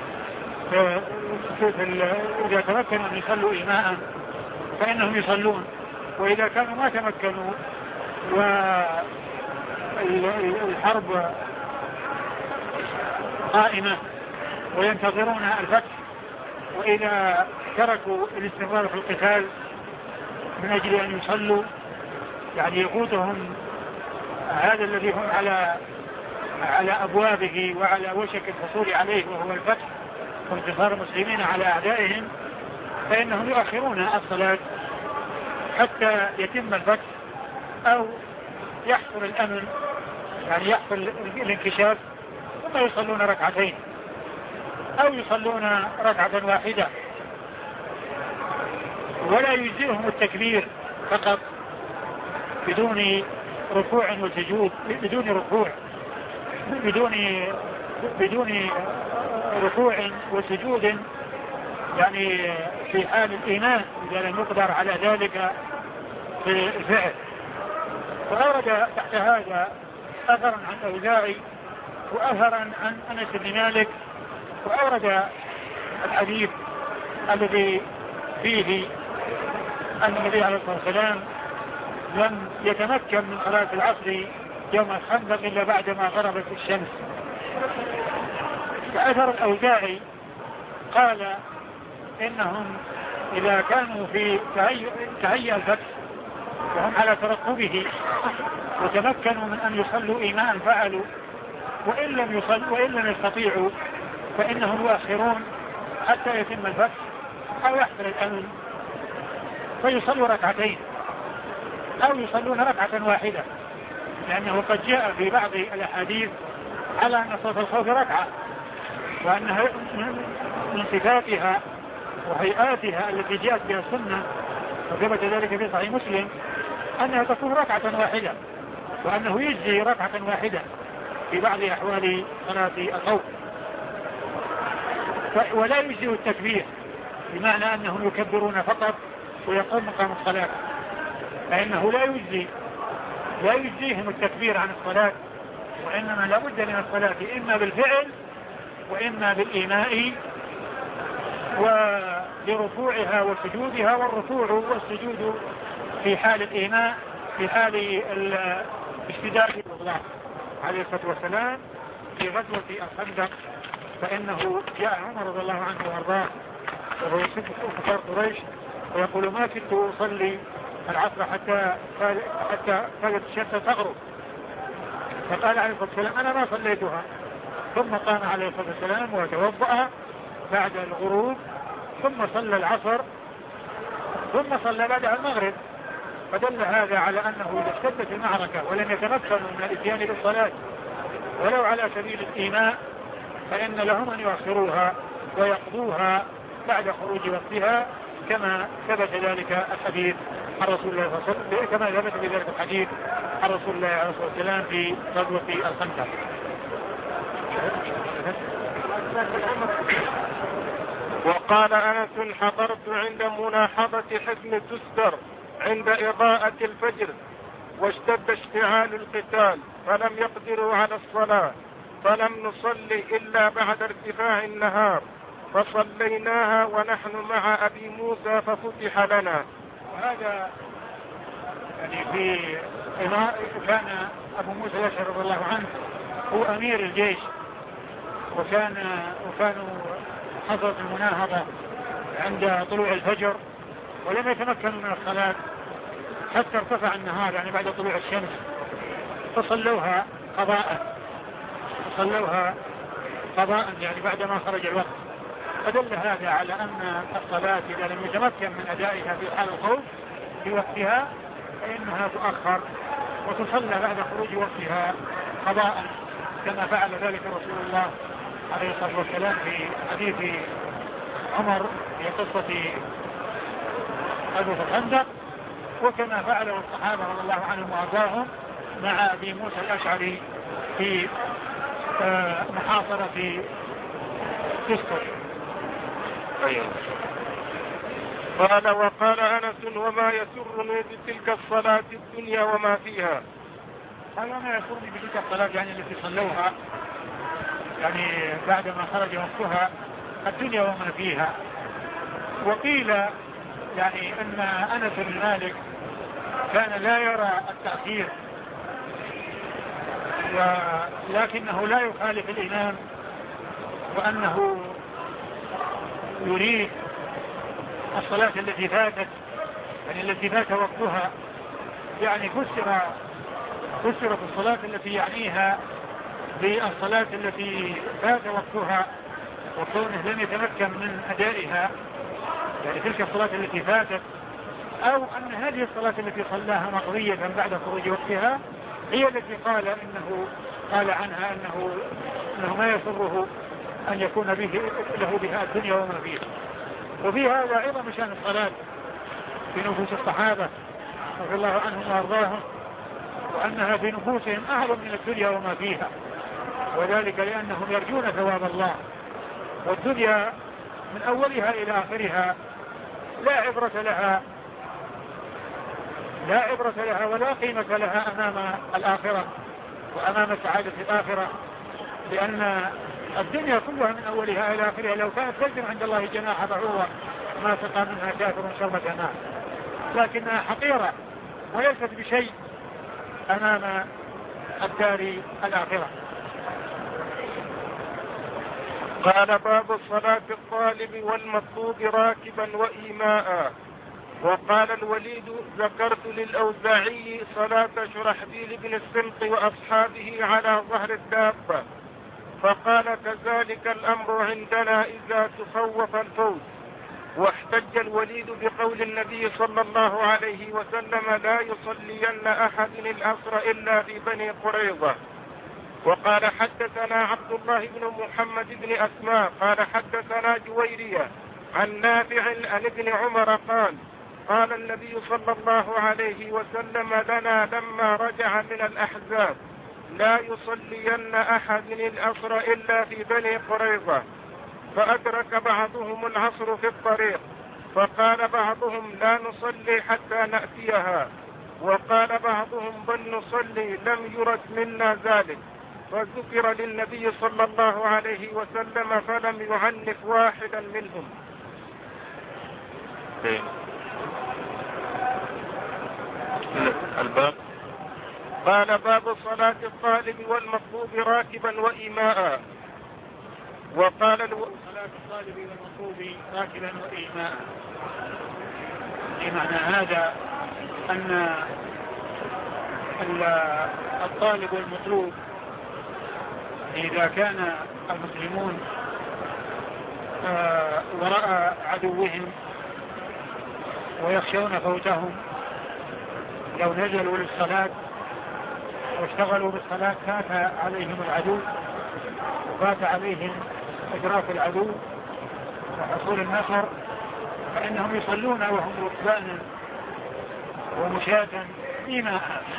فإنهم يصلون، وإذا كانوا ما تمكنوا والحرب قائمة وينتظرون الفتح، وإذا تركوا الاستمرار في القتال من أجل أن يصلوا، يعني يقودهم هذا الذي هم على أبوابه وعلى وشك الحصول عليه وهو الفتح وانتصار المسلمين على أعدائهم، فإنهم يؤخرون الصلاة حتى يتم الفتح أو يحصل الأمن، يعني يحصل الانكشاف، ثم يصلون ركعتين أو يصلون ركعة واحدة، ولا يجزئهم التكبير فقط، بدون ركوع وسجود، بدون ركوع وسجود، يعني في حال الإيمان إذا لم يقدر على ذلك في الفعل. وأورد تحت هذا أثرا عن أوزاعي وأثرا عن أنس بن مالك، وأورد الحديث الذي فيه أن النبي عليه الصلاة والسلام لم يتمكن من صلاة العصر يوم الخندق إلا بعدما غربت الشمس. فأثر الأوزاعي قال إنهم إذا كانوا في تهيئ الفتح وهم على ترقبه وتمكنوا من أن يصلوا إيماء فعلوا، وإن لم يستطيعوا فإنهم يؤخرون حتى يتم الفتح أو يحصل الأمن فيصلوا ركعتين أو يصلون ركعة واحدة، لأنه قد جاء في بعض الأحاديث على أن صلاة الخوف ركعة، وأنها من صفاتها وهيئاتها التي جاءت بها السنة وثبت ذلك في صحيح مسلم أنها تكون ركعة واحدة، وأنه يجزي ركعة واحدة في بعض أحوال صلاة الخوف. ولا يجزي التكبير بمعنى أنهم يكبرون فقط ويقوم مقام الصلاة، فإنه لا يجزيهم التكبير عن الصلاة، وإنما لا بد من الصلاة إما بالفعل وإما بالإيماء ولركوعها وسجودها، والركوع والسجود في حال الإيماء في حال اشتداد الله عليه الصلاة والسلام في غزوة الخندق. فإنه جاء عمر رضي الله عنه وارضاه وهو يصف كفار قريش ويقول ما كنت أصلي العصر حتى كانت الشمس تغرب، فقال عليه الصلاة والسلام أنا ما صليتها، ثم قام عليه الصلاة والسلام وتوضأ بعد الغروب ثم صلى العصر ثم صلى بعدها المغرب. فدل هذا على أنه إذا اشتدت المعركة ولم يتمكنوا من الاتيان بالصلاة ولو على سبيل الإيماء فإن لهم أن يؤخروها ويقضوها بعد خروج وقتها، كما ثبت ذلك الحديث عن رسول الله صلى الله عليه وسلم، كما ثبت بذلك الحديث عن رسول الله عليه الصلاة والسلام في غزوة الخندق. وقال أنس حضرت عند مناحضة حزم تستر عند إضاءة الفجر واشتد اشتعال القتال فلم يقدروا على الصلاة فلم نصلي إلا بعد ارتفاع النهار فصليناها ونحن مع أبي موسى ففتح لنا. وهذا يعني في كان أبو موسى الأشعري رضي الله عنه هو أمير الجيش، وكانوا حصلت المناهضة عند طلوع الفجر ولم يتمكنوا من الصلاة حتى ارتفع النهار يعني بعد طلوع الشمس، فصلوها قضاء يعني بعدما خرج الوقت. فدل هذا على أن الصلاة إذا لم يتمكن من أدائها في حال الخوف في وقتها فإنها تؤخر وتصلى بعد خروج وقتها قضاء، كما فعل ذلك رسول الله عليه الصلاة والسلام في حديث عمر في قصة غزوة الخندق، وكما فعله الصحابة رضي الله عنهم وأرضاهم مع أبي موسى الأشعري في محاصرة تستر. قال وقال أنس وما يسرني بتلك الصلاة الدنيا وما فيها. قال وما يسرني بتلك الصلاة يعني التي صلوها يعني بعدما خرج وقتها الدنيا وما فيها. وقيل يعني أن أنس بن مالك كان لا يرى التأخير ولكنه لا يخالف الإمام، وأنه يريد الصلاة التي فاتت يعني التي فات وقتها، يعني فسرت الصلاة التي يعنيها بالصلاة التي فات وقتها وكونه لم يتمكن من أدائها يعني تلك الصلاة التي فاتت، أو أن هذه الصلاة التي صلاها مقضية بعد خروج وقتها هي التي قال عنها أنه ما يسره أن يكون له بها الدنيا وما فيها. وفي هذا أيضا شأن الصلاة في نفوس الصحابة رضي الله عنهم وأرضاهم وأنها في نفوسهم أعظم من الدنيا وما فيها، وذلك لأنهم يرجون ثواب الله. والدنيا من أولها إلى آخرها لا عبرة لها ولا قيمة لها أمام الآخرة وأمام سعادة الآخرة، لأن الدنيا كلها من أولها إلى آخرها لو كانت تجر عند الله جناح بعوضة ما سقى منها كافر شربة ماء، لكنها حقيرة وليست بشيء أمام الدار الآخرة. قال باب صلاة الطالب والمطلوب راكبا وإيماء. وقال الوليد ذكرت للأوزاعي صلاة شرحبيل بن السمط وأصحابه على ظهر الدابة، فقال كذلك الأمر عندنا إذا تخوف الفوت. واحتج الوليد بقول النبي صلى الله عليه وسلم لا يصلين أحد العصر إلا في بني قريظة. وقال حدثنا عبد الله بن محمد بن أسماء قال حدثنا جويرية عن نافع عن ابن عمر قال النبي صلى الله عليه وسلم لنا لما رجع من الأحزاب لا يصلين أحد العصر إلا في بني قريظة. فأدرك بعضهم العصر في الطريق، فقال بعضهم لا نصلي حتى نأتيها، وقال بعضهم بل نصلي لم يرد منا ذلك. فذكر للنبي صلى الله عليه وسلم فلم يعنف واحدا منهم. الباب قال باب صلاة الطالب والمطلوب راكبا وإيماء. وقال صلاة الطالب والمطلوب راكبا وإيماء، معنى هذا أن الطالب والمطلوب إذا كان المسلمون وراء عدوهم ويخشون فوتهم لو نزلوا للصلاة واشتغلوا بالصلاة فات عليهم العدو وفات عليهم إدراك العدو وحصول النصر، فإنهم يصلون وهم ركبانا ومشاة إيماء.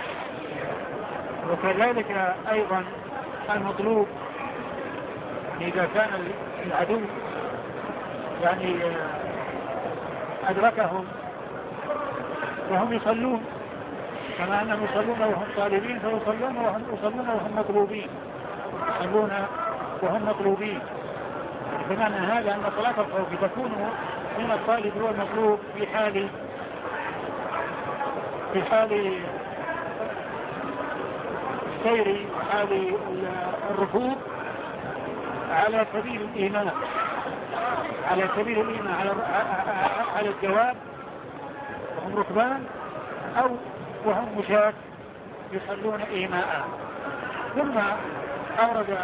وكذلك أيضا المطلوب إذا كان العدو يعني أدركهم وهم يصلون كما أنهم يصلون وهم طالبين فيصلون وهم مطلوبين، يصلون وهم مطلوبين. بمعنى هذا أن صلاة الخوف تكون من الطالب والمطلوب في حال السير وحال الركوب على سبيل الإيمان، على الجواب وهم ركبان أو وهم مشاة يصلون إيماء. ثم أورد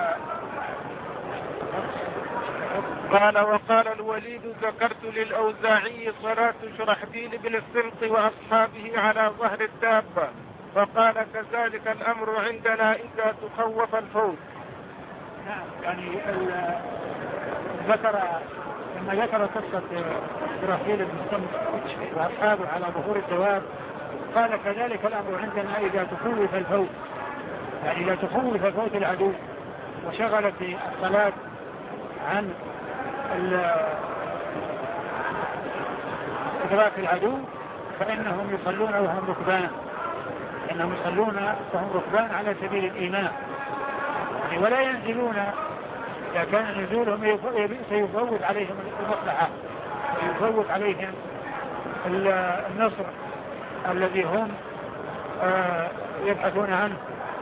وقال الوليد ذكرت للأوزاعي صلاة شرحبيل بن السمط وأصحابه على ظهر الدابة، فقال كذلك الأمر عندنا إذا تخوف الفوت. نعم، يعني لما ذكر قصة شرحبيل بن السمط وأصحابه على ظهور الدواب قال كذلك الأمر عندنا إذا تخوف الفوت، يعني إذا تخوف فوت العدو وشغلت الصلاة عن إدراك العدو فإنهم يصلون وهم ركبان على سبيل الإيمان، يعني ولا ينزلون إذا كان نزولهم سيفوت عليهم المصلحة ويفوت عليهم النصر الذي هم يبحثون عنه.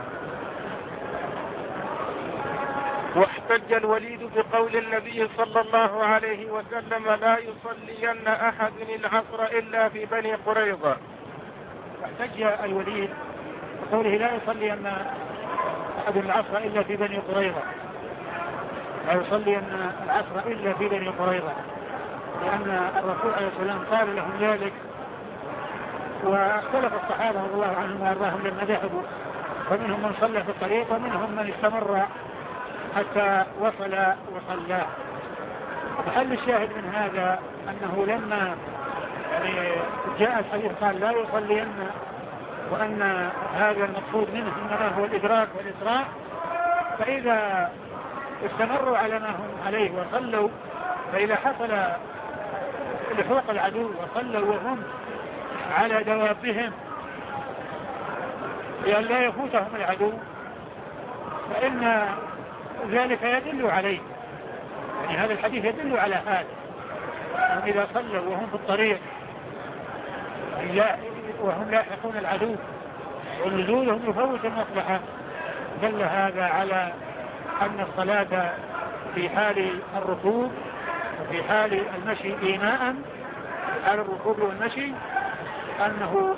واحتج الوليد بقول النبي صلى الله عليه وسلم لا يصلين أحد العصر إلا في بني قريظة. واحتج الوليد بقوله لا يصلين أحد العصر إلا في بني قريظة، لا يصلين العصر إلا في بني قريظة، لأن الرسول عليه الصلاة والسلام قال لهم ذلك، واختلف الصحابة رضي الله عنهم وارضاهم لما ذهبوا، فمنهم من صلى في الطريق ومنهم من استمر حتى وصل وصلى. محل الشاهد من هذا أنه لما جاء الحديث قال لا يصلين وأن هذا المقصود منه إنما هو الإدراك والإسراع، فإذا استمروا على ما هم عليه وصلوا، فإذا حصل لحوق العدو وصلوا وهم على دوابهم لأن لا يفوتهم العدو، فإن ذلك يدل عليه، يعني هذا الحديث يدل على هذا، إذا صلوا وهم في الطريق وهم لاحقون العدو ونزولهم يفوت المصلحة، دل هذا على أن الصلاة في حال الركوب وفي حال المشي إيماء على الركوب والمشي أنه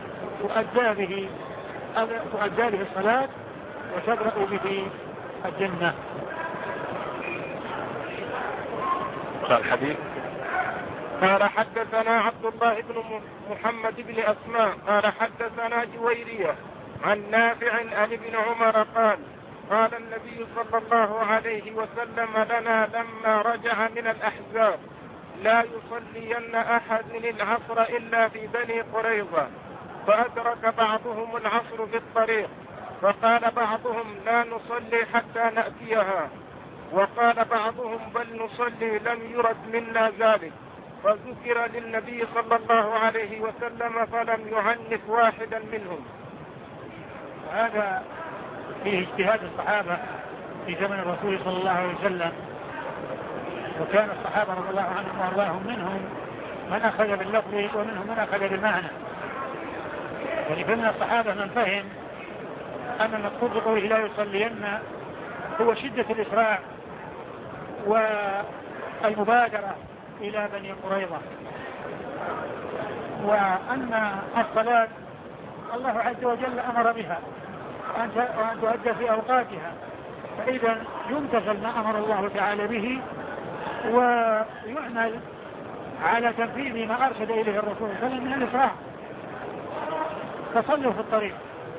تؤدى به الصلاة وتبرأ به الجنة. الحديث قال حدثنا عبد الله بن محمد بن أسماء قال حدثنا جويرية عن نافع عن ابن عمر قال قال النبي صلى الله عليه وسلم لنا لما رجع من الأحزاب لا يصلين أحد العصر إلا في بني قريظة، فأدرك بعضهم العصر في الطريق، فقال بعضهم لا نصلي حتى نأتيها، وقال بعضهم بل نصلي لم يرد منا ذلك، فذكر للنبي صلى الله عليه وسلم فلم يعنف واحدا منهم. هذا فيه اجتهاد الصحابة في زمن الرسول صلى الله عليه وسلم، وكان الصحابة رضي الله عنهم وارضاهم منهم من أخذ باللفظ ومنهم من أخذ بالمعنى، يعني من الصحابة من فهم أن المقصود بقوله لا يصلين هو شدة الإسراع والمبادرة إلى بني قريظة، وأن الصلاة الله عز وجل أمر بها وأن تؤدى في أوقاتها، فإذا يمتثل ما أمر الله تعالى به ويعمل على تنفيذ ما أرشد إليه الرسول صلى الله عليه وسلم من الإسراع، فصلوا في الطريق.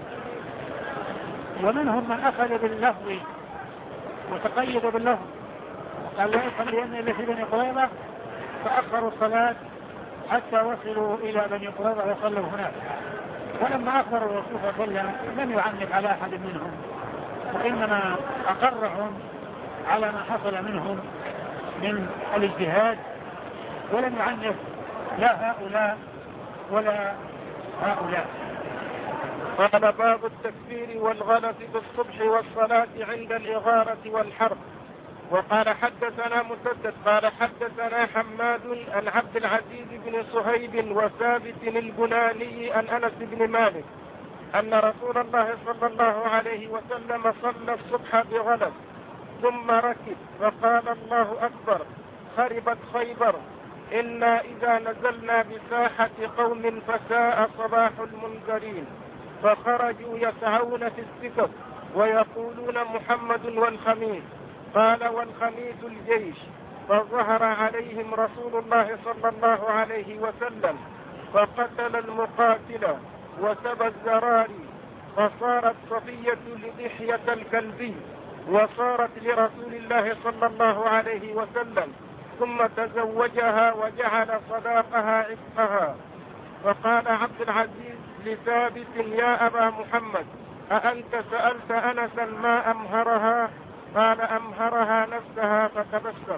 ومنهم من أخذ باللفظ وتقيد باللفظ وقال لا يصلين إلا في بني قريظة، فأخروا الصلاة حتى وصلوا إلى بني قريظة وصلوا هناك، ولما أخبر الرسول صلى الله عليه وسلم لم يعنف على أحد منهم، وإنما أقرهم على ما حصل منهم من الاجتهاد، ولم يعنف لا هؤلاء ولا هؤلاء. قال باب التكبير والغلس بالصبح والصلاة عند الإغارة والحرب. وقال حدثنا مسدد قال حدثنا حماد عن عبد العزيز بن صهيب وثابت البناني عن أنس بن مالك أن رسول الله صلى الله عليه وسلم صلى الصبح بغلس ثم ركب فقال الله أكبر خربت خيبر إنا إذا نزلنا بساحة قوم فساء صباح المنذرين، فخرجوا يسعون في السكك ويقولون محمد والخميس، قال والخميس الجيش، فظهر عليهم رسول الله صلى الله عليه وسلم فقتل المقاتل وسبى الزراري، فصارت صفية لضحية الكلبي وصارت لرسول الله صلى الله عليه وسلم، ثم تزوجها وجعل صداقها عتقها. فقال عبد العزيز لثابت يا أبا محمد أأنت سألت أنسا ما أمهرها؟ قال أمهرها نفسها فتبسم.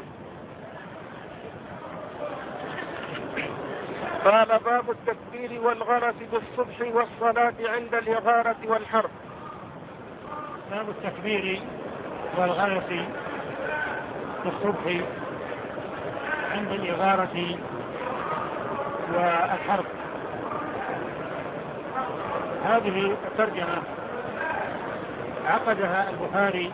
قال باب التكبير والغرس بالصبح والصلاة عند الإغارة والحرب. باب التكبير والغرس بالصبح عند الإغارة والحرب. هذه الترجمة عقدها البخاري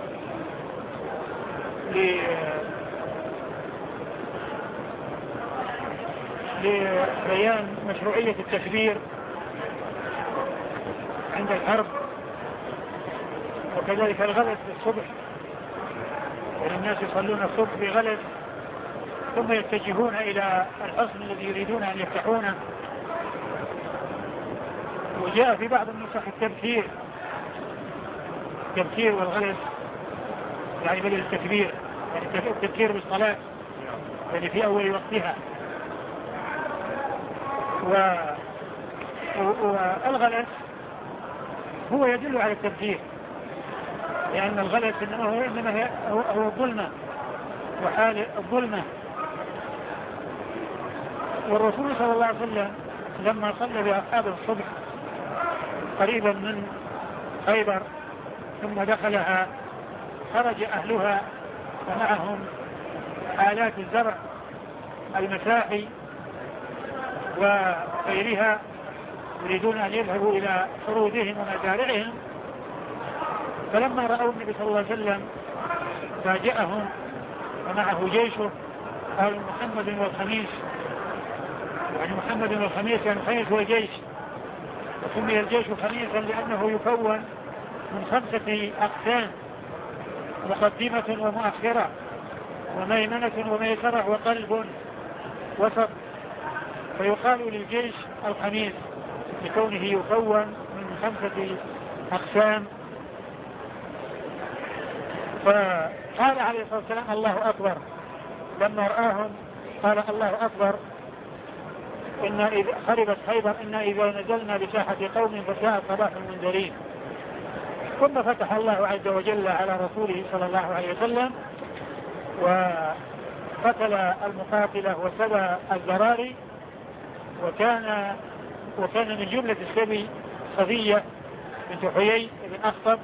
لبيان مشروعية التكبير عند الحرب، وكذلك الغلس بالصبح، والناس يصلون الصبح بغلس ثم يتجهون إلى الحصن الذي يريدون أن يفتحونه. وجاء في بعض النسخ التبكير والغلس يعني بدل التكبير، يعني التبكير بالصلاة يعني في أول وقتها. والغلس هو يدل على التبذير، لأن الغلس إنما هو الظلمة وحال الظلمة. والرسول صلى الله عليه وسلم لما صلى بأصحابه الصبح قريبا من خيبر ثم دخلها خرج أهلها ومعهم آلات الزرع المساحي وغيرها يريدون أن يذهبوا إلى حروثهم ومزارعهم، فلما رأوا النبي صلى الله عليه وسلم فاجأهم ومعه جيشه قالوا محمد والخميس، يعني محمد والخميس يعني الخميس هو الجيش، وسمي الجيش خميسا لأنه يكون من 5 أقسام: مقدمة ومؤخرة وميمنة وميسرة وقلب وسط، فيقال للجيش الخميس لكونه يكون من 5 أقسام. فقال عليه الصلاة والسلام الله أكبر لما رآهم، قال الله أكبر إن إذا خربت خيبر إنا إذا نزلنا بساحة قوم فساء صباح المنذرين. ثم فتح الله عز وجل على رسوله صلى الله عليه وسلم وقتل المقاتلة وسبى الذراري، وكان من جملة السبي صفية بنت حيي بن أخطب،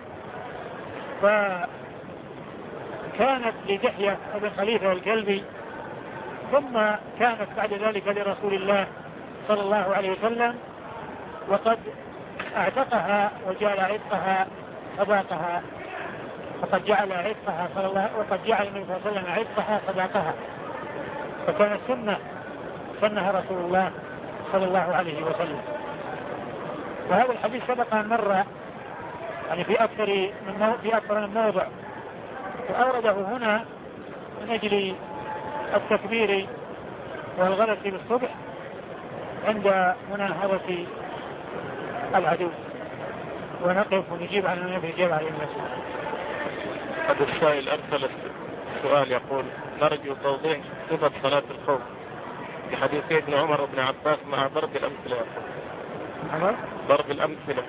فكانت لدحية بن خليفة الكلبي، ثم كانت بعد ذلك لرسول الله صلى الله عليه وسلم، وقد اعتقها وجعل عتقها صداقها، وقد جعل النبي صلى الله عليه وسلم عتقها صداقها، فكانت سنها رسول الله صلى الله عليه وسلم. وهذا الحديث سبق أن مر يعني في أكثر من موضع، وأورده هنا من أجل التكبير والغلس بالصبح عند مناهضة العدو. ونقف ونجيب عن الإجابة على المسؤول. هذا السائل أرسل السؤال يقول: نرجو توضيح صفة صلاة الخوف في حديث ابن عمر وابن عباس مع ضرب الأمثلة. ضرب الأمثلة.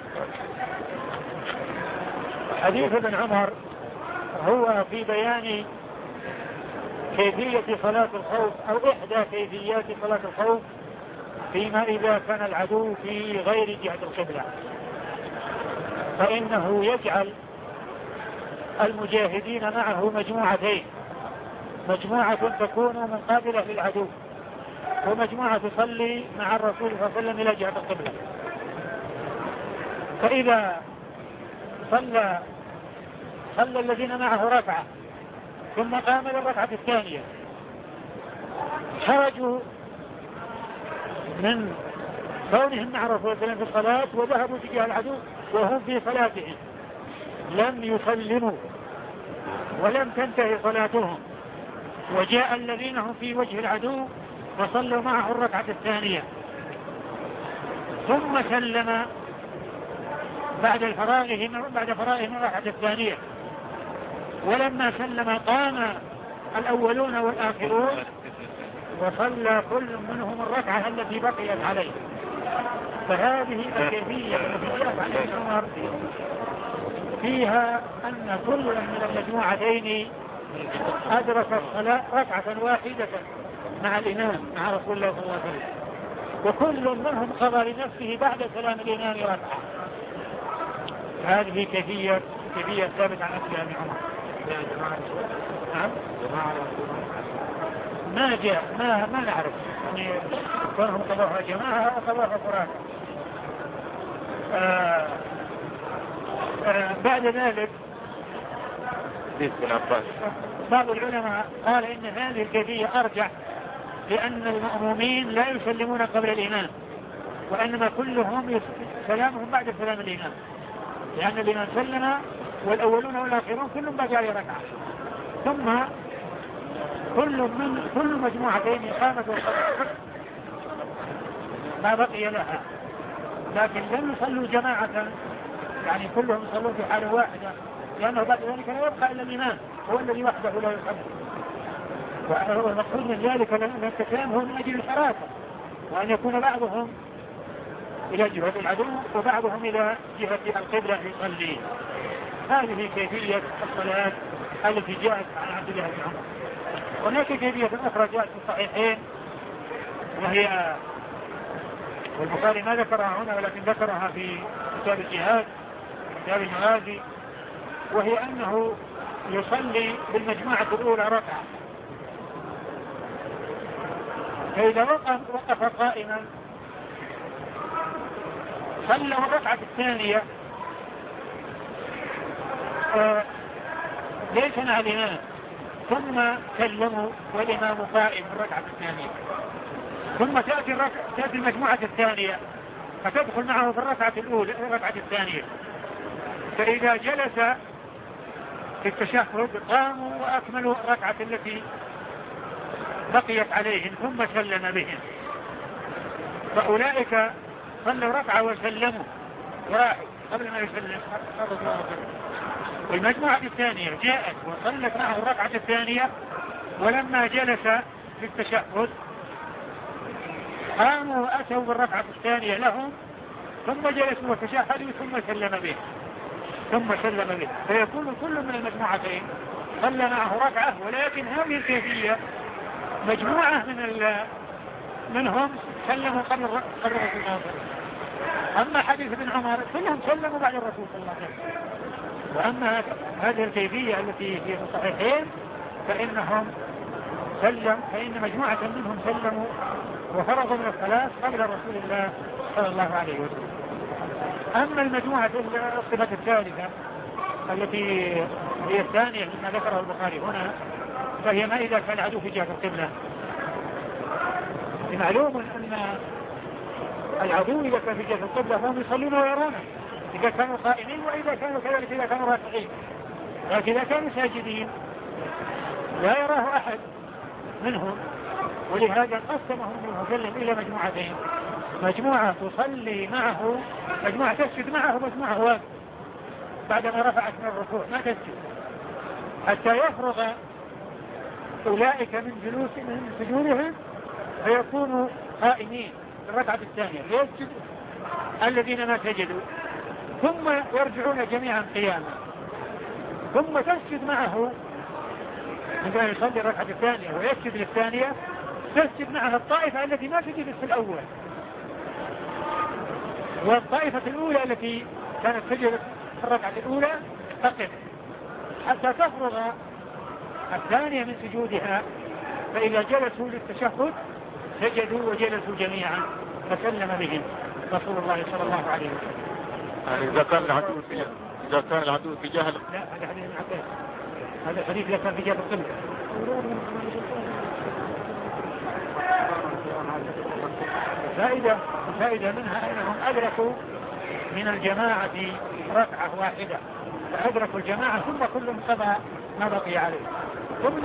حديث ابن عمر هو في بيان كيفية صلاة الخوف أو إحدى كيفيات صلاة الخوف فيما إذا كان العدو في غير جهة القبلة، فإنه يجعل المجاهدين معه مجموعتين: مجموعة تكون مقابلة للعدو، ومجموعة تصلي مع الرسول صلى الله عليه وسلم إلى جهة القبلة. فإذا صلى الذين معه ركعة ثم قام للركعة الثانية، خرجوا من كونهم مع الرسول صلى الله عليه وسلم في الصلاة وذهبوا تجاه العدو وهم في صلاتهم، لم يسلموا ولم تنتهي صلاتهم، وجاء الذين هم في وجه العدو وصلوا معه الركعة الثانية، ثم سلم بعد فراغهم من الركعة الثانية، ولما سلم قام الأولون والآخرون وصلى كل منهم الركعة التي بقيت عليه. فهذه الكيفية التي جاءت عن ابن عمر فيها أن كل من المجموعتين أدرك الصلاة ركعة واحدة مع الإمام مع رسول الله صلى الله عليه وسلم، وكل منهم قضى لنفسه بعد سلام الإمام ركعة. هذه كيفية ثابتة عن ابن عمر. ما جاء ما نعرف يعني كونهم قضوها جماعة أو قضوها فراد. بعد ذلك بعض العلماء قال إن هذه الكيفية أرجح، لأن المأمومين لا يسلمون قبل الإمام، وإنما كلهم سلامهم بعد سلام الإمام، لأن الإمام سلم والأولون والآخرون كلهم بقى ركعة، ثم كل مجموعتين قامت ما بقي لها، لكن لم يصلوا جماعة يعني كلهم يصلون في حالة واحدة، لأنه بعد ذلك لا يبقى إلا الإمام هو الذي وحده لا يصلي. والمقصود من ذلك أن الكلام هو من أجل الحراسة، وأن يكون بعضهم إلى جهة العدو وبعضهم إلى جهة القبلة يصلي. هذه كيفية الصلاة التي جاءت عن عبد الله بن عمر. هناك كيفية أخرى جاءت في الصحيحين وهي والبخاري ما ذكرها هنا ولكن ذكرها في كتاب الجهاد كتاب المغازي، وهي أنه يصلي بالمجموعة الأولى ركعة، فإذا وقف قائما صلى الركعة الثانية ليس مع الإمام ثم سلموا والإمام قائم الركعة الثانية، ثم تأتي المجموعة الثانية فتدخل معه في الركعة الأولى الركعة الثانية، فإذا جلس في التشهد قاموا وأكملوا الركعة التي بقيت عليهم ثم سلم بهم، فأولئك صلوا ركعة وسلموا واحد قبل ما يسلم. والمجموعة الثانية جاءت وصلت معه الركعة الثانية ولما جلس في التشهد قاموا وأتوا بالركعة الثانية لهم ثم جلسوا وتشهدوا ثم سلم به فيكون كل من المجموعتين صلى معه ركعة، ولكن هذه الكيفية مجموعة منهم سلموا قبل الرسول صلى الله عليه وسلم. أما حديث ابن عمر كلهم سلموا بعد الرسول صلى الله عليه وسلم. وأما هذه الكيفية التي في الصحيحين فإن مجموعة منهم سلموا وفرغوا من الصلاة قبل رسول الله صلى الله عليه وسلم. أما المجموعة الصفة الثالثة التي هي الثانية مما ذكره البخاري هنا فهي ما إذا كان العدو في جهة القبلة. معلوم أن العدو إذا كان في جهة القبلة هم يصلون ويرونه إذا كانوا قائمين وإذا كانوا كذلك إذا كانوا راكعين، لكن إذا كانوا ساجدين لا يراه أحد منهم، ولهذا قسمهم النبي صلى الله عليه وسلم إلى مجموعتين، مجموعة تصلي معه، مجموعة تسجد معه ومجموعة واقف بعدما رفعت من الركوع ما تسجد حتى يفرغ أولئك من سجودهم فيكونوا قائمين في الركعة الثانية فيسجد الذين ما سجدوا ثم يرجعون جميعا قياما ثم تسجد معه عندما يصلي الركعة الثانية ويسجد للثانية تسجد معها الطائفة التي ما سجدت في الأول، والطائفة الأولى التي كانت سجدت في الركعة الأولى تقف حتى تفرغ الثانية من سجودها، فإذا جلسوا للتشهد سجدوا وجلسوا جميعا فسلم بهم رسول الله صلى الله عليه وسلم. يعني إذا كان العدو في جهل لا هذا حديث من عباس، هذا حديث لا كان في جهة القبلة. فائدة منها أنهم أدركوا من الجماعة ركعة واحدة فأدركوا الجماعة ثم كلهم قضى ما بقي عليه. ثم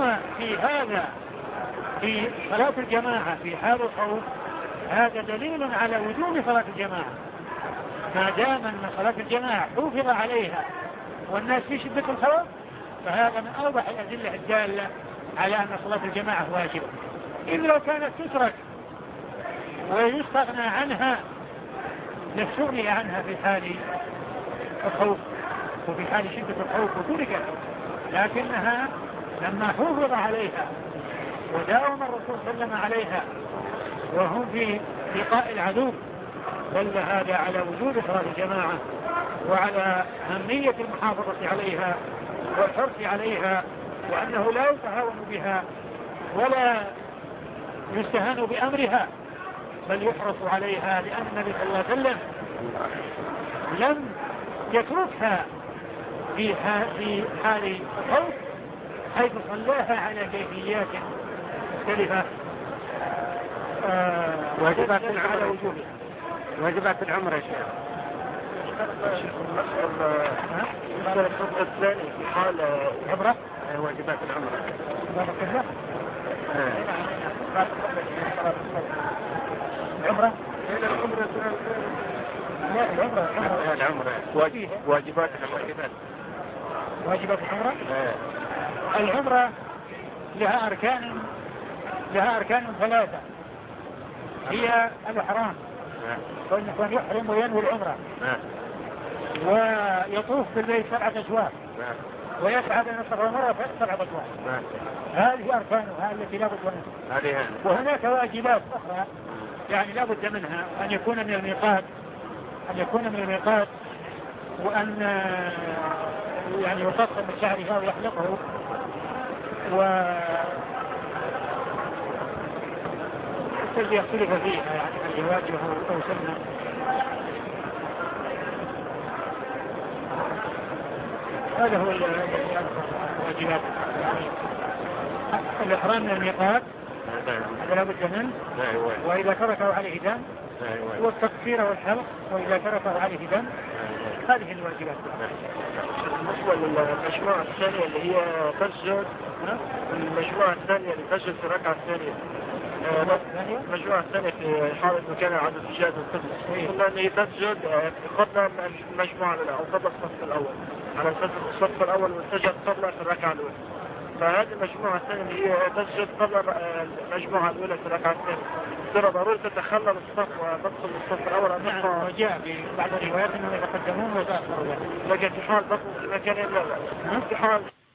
في صلاة الجماعة في حال الخوف هذا دليل على وجوب صلاة الجماعة، ما دام أن صلاة الجماعة حفظ عليها والناس في شدة الخوف فهذا من أوضح الأدلة الدالة على أن صلاة الجماعة واجبة. إذ لو كانت تترك ويستغنى عنها لاستغني عنها في حال الخوف وفي حال شدة الخوف وتركت، لكنها لما حفظ عليها وداوم الرسول صلى الله عليه وسلم عليها وهم في لقاء العدو دل هذا على وجود صلاة الجماعة وعلى أهمية المحافظة عليها والحرص عليها، وأنه لا يتهاون بها ولا يستهان بأمرها بل يحرص عليها، لأن النبي صلى الله عليه وسلم لم يتركها في حال الخوف حيث صلاها على كيفيات مختلفة واجبات على وجوبها. واجبات العمر يا شيخ. الخطبة الثانية قال عبرة واجبات العمر العمرة واجبات العمرة. العمرة لها أركان ثلاثة، هي الإحرام وأن يحرم وينوي العمرة ويطوف بالبيت 7 أشواط ويسعى بين الصفا والمروة 7 أشواط. هذه أركانها التي لا بد منها. وهناك واجبات أخرى يعني لا بد منها، أن يكون من الميقات وأن يعني يقصر من شعرها ويحلقه الذي يختلف فيها يعني هل واجبه أو سنة. هذا هو الواجبات. الإحرام من الميقات هذا لا بد منه، وإذا تركه عليه دم، والتقصير والحلق وإذا تركه عليه دم. هذه الواجبات. بالنسبة للمجموعة الثانية اللي هي تسجد، المجموعة الثانية اللي تسجد في الركعة الثانية، المجموعة الثانية في حالة مكانها عند السجاد والقدس، قلنا أن هي تسجد قبل المجموعة الأولى أو قبل الصف الأول، على أساس الصف الأول والسجد قبل في الركعة الأولى. فهذه المجموعة الثانية اللي هي تسجد قبل المجموعة الأولى في الركعة الثانية، ترى ضروري تتخلل الصف وتدخل الصف الأول. وجاء في بعض الروايات أنهم يتقدمون ويتأخرون، لكن في حال بقوا في مكانهم لا، في حال